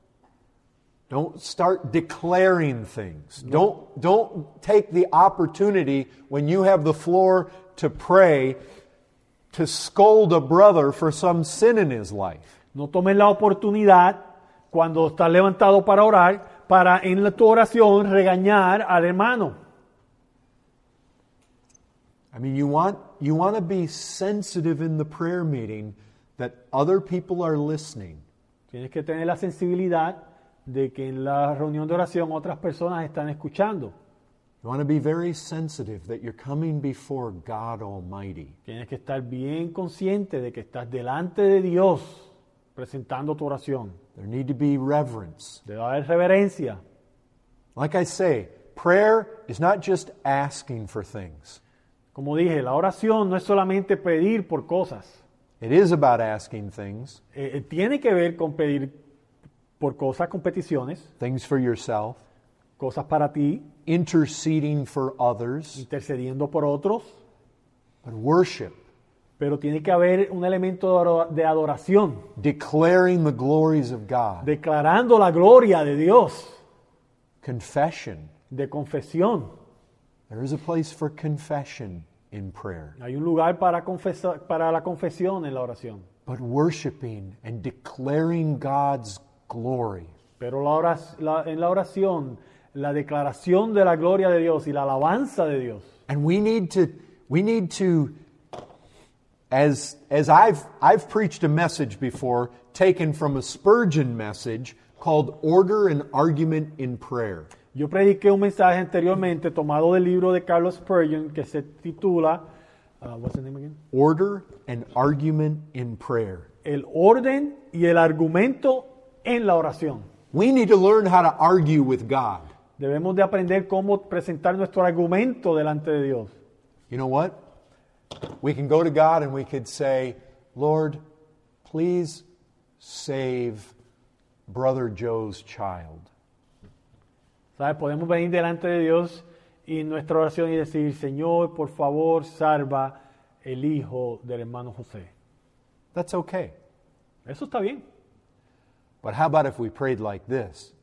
Don't start declaring things. Don't take the opportunity when you have the floor to pray to scold a brother for some sin in his life. No tomes la oportunidad cuando estás levantado para orar, para en tu oración regañar al hermano. I mean, you want to be sensitive in the prayer meeting that other people are listening. Tienes que tener la sensibilidad de que en la reunión de oración otras personas están escuchando. You want to be very sensitive that you're coming before God Almighty. Tienes que estar bien consciente de que estás delante de Dios presentando tu oración. There need to be reverence. Debe haber reverencia. Like I say, prayer is not just asking for things. Como dije, la oración no es solamente pedir por cosas. It is about asking things. Tiene que ver con pedir por cosas, con peticiones, Things for yourself. cosas para ti, Interceding for others. intercediendo por otros, But worship. pero tiene que haber un elemento de adoración, Declaring the glories of God. declarando la gloria de Dios, Confession. de confesión. There is a place for confession in prayer. Hay un lugar para la confesión en la oración. But worshiping and declaring God's glory. Pero en la oración, la declaración de la gloria de Dios y la alabanza de Dios. And we need to as I've preached a message before taken from a Spurgeon message called Order and Argument in Prayer. Yo prediqué un mensaje anteriormente tomado del libro de Carlos Spurgeon que se titula what's the name again? Order and Argument in Prayer. El orden y el argumento en la oración. We need to learn how to argue with God. Debemos de aprender cómo presentar nuestro argumento delante de Dios. You know what? We can go to God and we could say, Lord, please save Brother Joe's child. ¿Sabes? Podemos venir delante de Dios y en nuestra oración y decir, Señor, por favor, salva el hijo del hermano José. That's okay. Eso está bien. But how about if we prayed like this?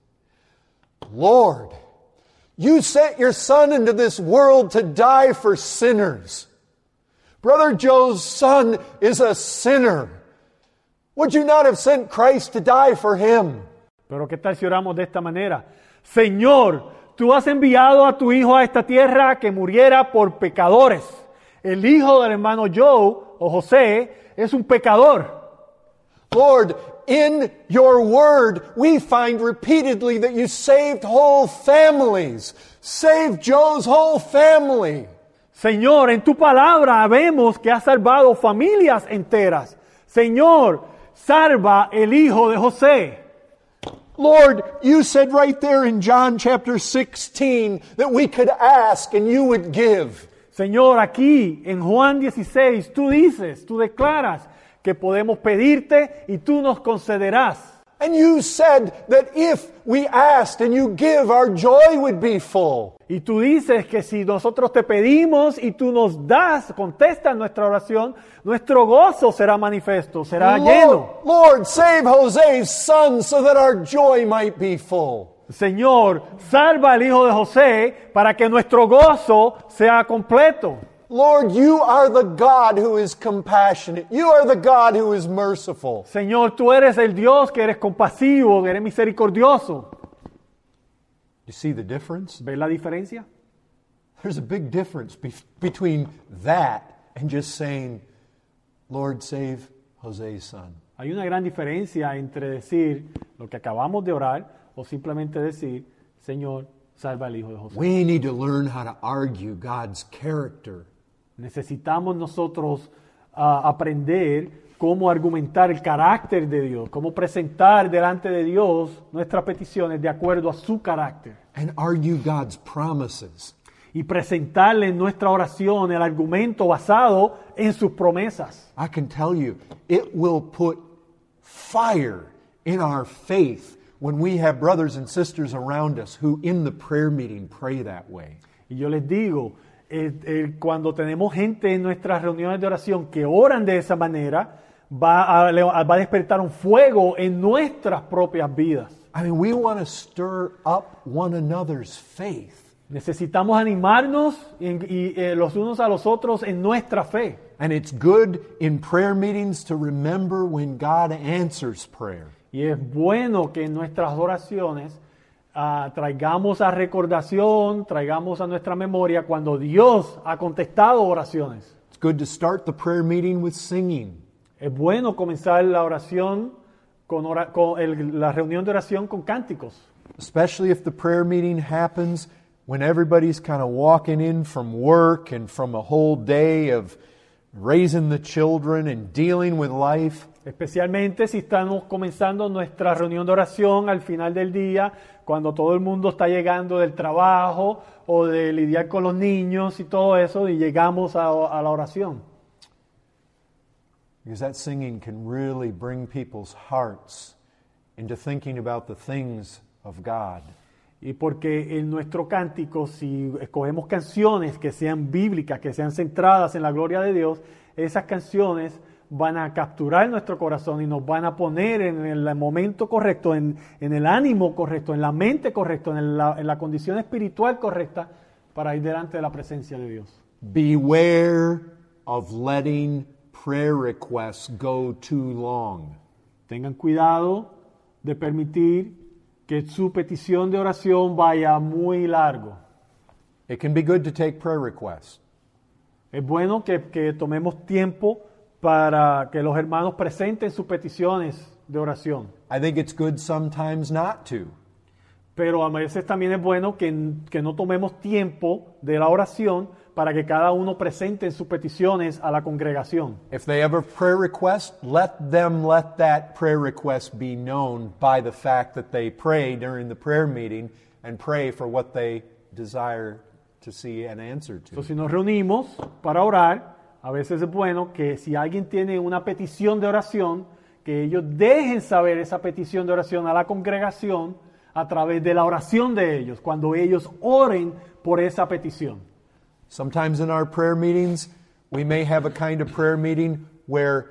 Lord, you sent your son into this world to die for sinners. Brother Joe's son is a sinner. Would you not have sent Christ to die for him? Pero ¿qué tal si oramos de esta manera? Señor, tú has enviado a tu hijo a esta tierra que muriera por pecadores. el hijo del hermano Joe o José es un pecador. Lord, in your word, we find repeatedly that you saved whole families. Saved Joe's whole family. Señor, en tu palabra vemos que has salvado familias enteras. Señor, salva el hijo de José. Lord, you said right there in John chapter 16 that we could ask and you would give. Señor, aquí en Juan 16 tú dices, tú declaras que podemos pedirte y tú nos concederás. And you said that if we asked and you give, our joy would be full. Y tú dices que si nosotros te pedimos y tú nos das, contestas nuestra oración, nuestro gozo será manifiesto, será lleno. Lord, save Jose's son so that our joy might be full. Señor, salva al hijo de José para que nuestro gozo sea completo. Lord, you are the God who is compassionate. You are the God who is merciful. Señor, tú eres el Dios que eres compasivo, que eres misericordioso. You see the difference? ¿Ves la diferencia? There's a big difference between that and just saying, Lord, save Jose's son. Hay una gran diferencia entre decir lo que acabamos de orar o simplemente decir, Señor, salva al hijo de José. We need to learn how to argue God's character. Necesitamos nosotros aprender cómo argumentar el carácter de Dios, cómo presentar delante de Dios nuestras peticiones de acuerdo a su carácter. And argue God's promises. Y presentarle en nuestra oración el argumento basado en sus promesas. I can tell you, it will put fire in our faith when we have brothers and sisters around us who in the prayer meeting pray that way. Y yo les digo, cuando tenemos gente en nuestras reuniones de oración que oran de esa manera, va a despertar un fuego en nuestras propias vidas. I mean, we want to stir up one another's faith. Necesitamos animarnos y los unos a los otros en nuestra fe. And it's good in prayer meetings to remember when God answers prayer. Y es bueno que en nuestras oraciones traigamos a recordación, traigamos a nuestra memoria cuando Dios ha contestado oraciones. It's good to start the prayer meeting with singing. Es bueno comenzar la oración la reunión de oración con cánticos. Especially if the prayer meeting happens when everybody's kind of walking in from work and from a whole day of raising the children and dealing with life. Especialmente si estamos comenzando nuestra reunión de oración al final del día, cuando todo el mundo está llegando del trabajo o de lidiar con los niños y todo eso, y llegamos a la oración. Because that singing can really bring people's hearts into thinking about the things of God. Y porque en nuestro cántico, si escogemos canciones que sean bíblicas, que sean centradas en la gloria de Dios, esas canciones van a capturar nuestro corazón y nos van a poner en el momento correcto, en el ánimo correcto, en la mente correcta, en la condición espiritual correcta para ir delante de la presencia de Dios. Beware of letting prayer requests go too long. Tengan cuidado de permitir que su petición de oración vaya muy largo. It can be good to take prayer requests. Es bueno que tomemos tiempo para que los hermanos presenten sus peticiones de oración. I think it's good sometimes not to. Pero a veces también es bueno que no tomemos tiempo de la oración para que cada uno presente sus peticiones a la congregación. If they have a prayer request, let that prayer request be known by the fact that they pray during the prayer meeting and pray for what they desire to see an answer to. So, si nos reunimos para orar, a veces es bueno que si alguien tiene una petición de oración, que ellos dejen saber esa petición de oración a la congregación a través de la oración de ellos, cuando ellos oren por esa petición. Sometimes in our prayer meetings, we may have a kind of prayer meeting where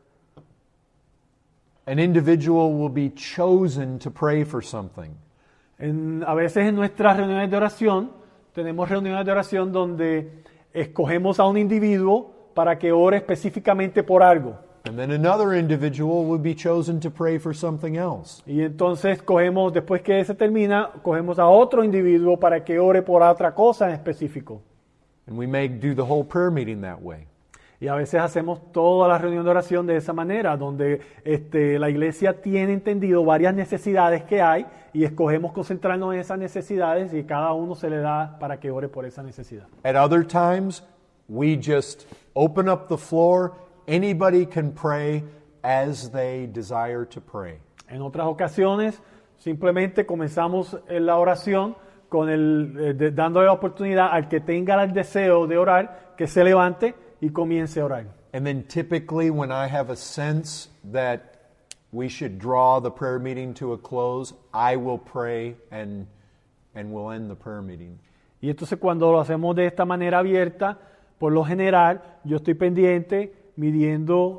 an individual will be chosen to pray for something. A veces en nuestras reuniones de oración, tenemos reuniones de oración donde escogemos a un individuo para que ore específicamente por algo. And then another individual will be chosen to pray for something else. Y entonces después que se termina, cogemos a otro individuo para que ore por otra cosa en específico. And we may do the whole prayer meeting that way. Y a veces hacemos toda la reunión de oración de esa manera, donde la iglesia tiene entendido varias necesidades que hay y escogemos concentrarnos en esas necesidades y cada uno se le da para que ore por esa necesidad. At other times, we just open up the floor. Anybody can pray as they desire to pray. En otras ocasiones, simplemente comenzamos la oración con dándole la oportunidad al que tenga el deseo de orar, que se levante y comience a orar. And then typically when I have a sense that we should draw the prayer meeting to a close, I will pray and we'll end the prayer meeting. Y entonces cuando lo hacemos de esta manera abierta, por lo general, yo estoy pendiente, midiendo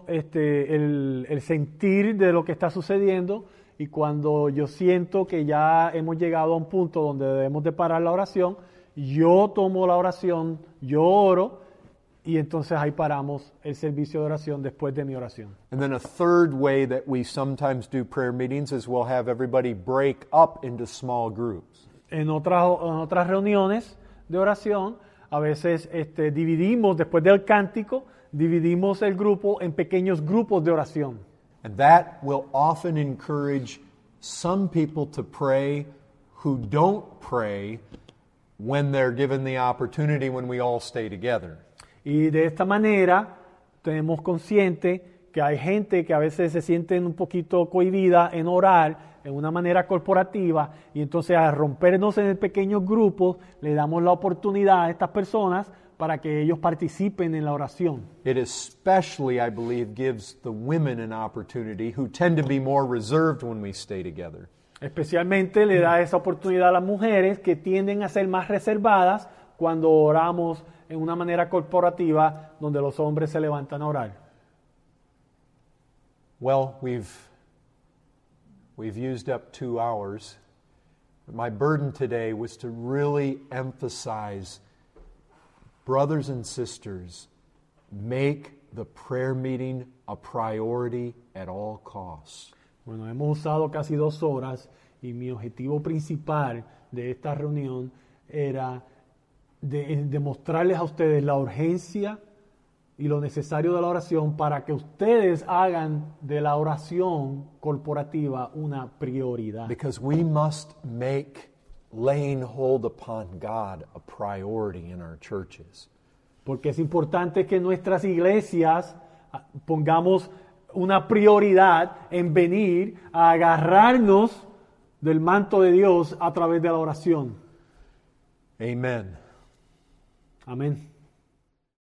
el sentir de lo que está sucediendo, y cuando yo siento que ya hemos llegado a un punto donde debemos de parar la oración, yo tomo la oración, yo oro, y entonces ahí paramos el servicio de oración después de mi oración. And then a third way that we sometimes do prayer meetings is we'll have everybody break up into small groups. En otras reuniones de oración, a veces dividimos, después del cántico, dividimos el grupo en pequeños grupos de oración. And that will often encourage some people to pray who don't pray when they're given the opportunity when we all stay together. Y de esta manera tenemos consciente que hay gente que a veces se sienten un poquito cohibida en orar en una manera corporativa, y entonces al rompernos en pequeños grupos le damos la oportunidad a estas personas para que ellos participen en la oración. It especially, I believe, gives the women an opportunity who tend to be more reserved when we stay together. Especialmente le da esa oportunidad a las mujeres que tienden a ser más reservadas cuando oramos en una manera corporativa donde los hombres se levantan a orar. Well, we've used up 2 hours. My burden today was to really emphasize, brothers and sisters, make the prayer meeting a priority at all costs. Bueno, hemos usado casi 2 horas y mi objetivo principal de esta reunión era demostrarles a ustedes la urgencia y lo necesario de la oración para que ustedes hagan de la oración corporativa una prioridad. Because we must make laying hold upon God a priority in our churches. Porque es importante que en nuestras iglesias pongamos una prioridad en venir a agarrarnos del manto de Dios a través de la oración. Amen. Amén.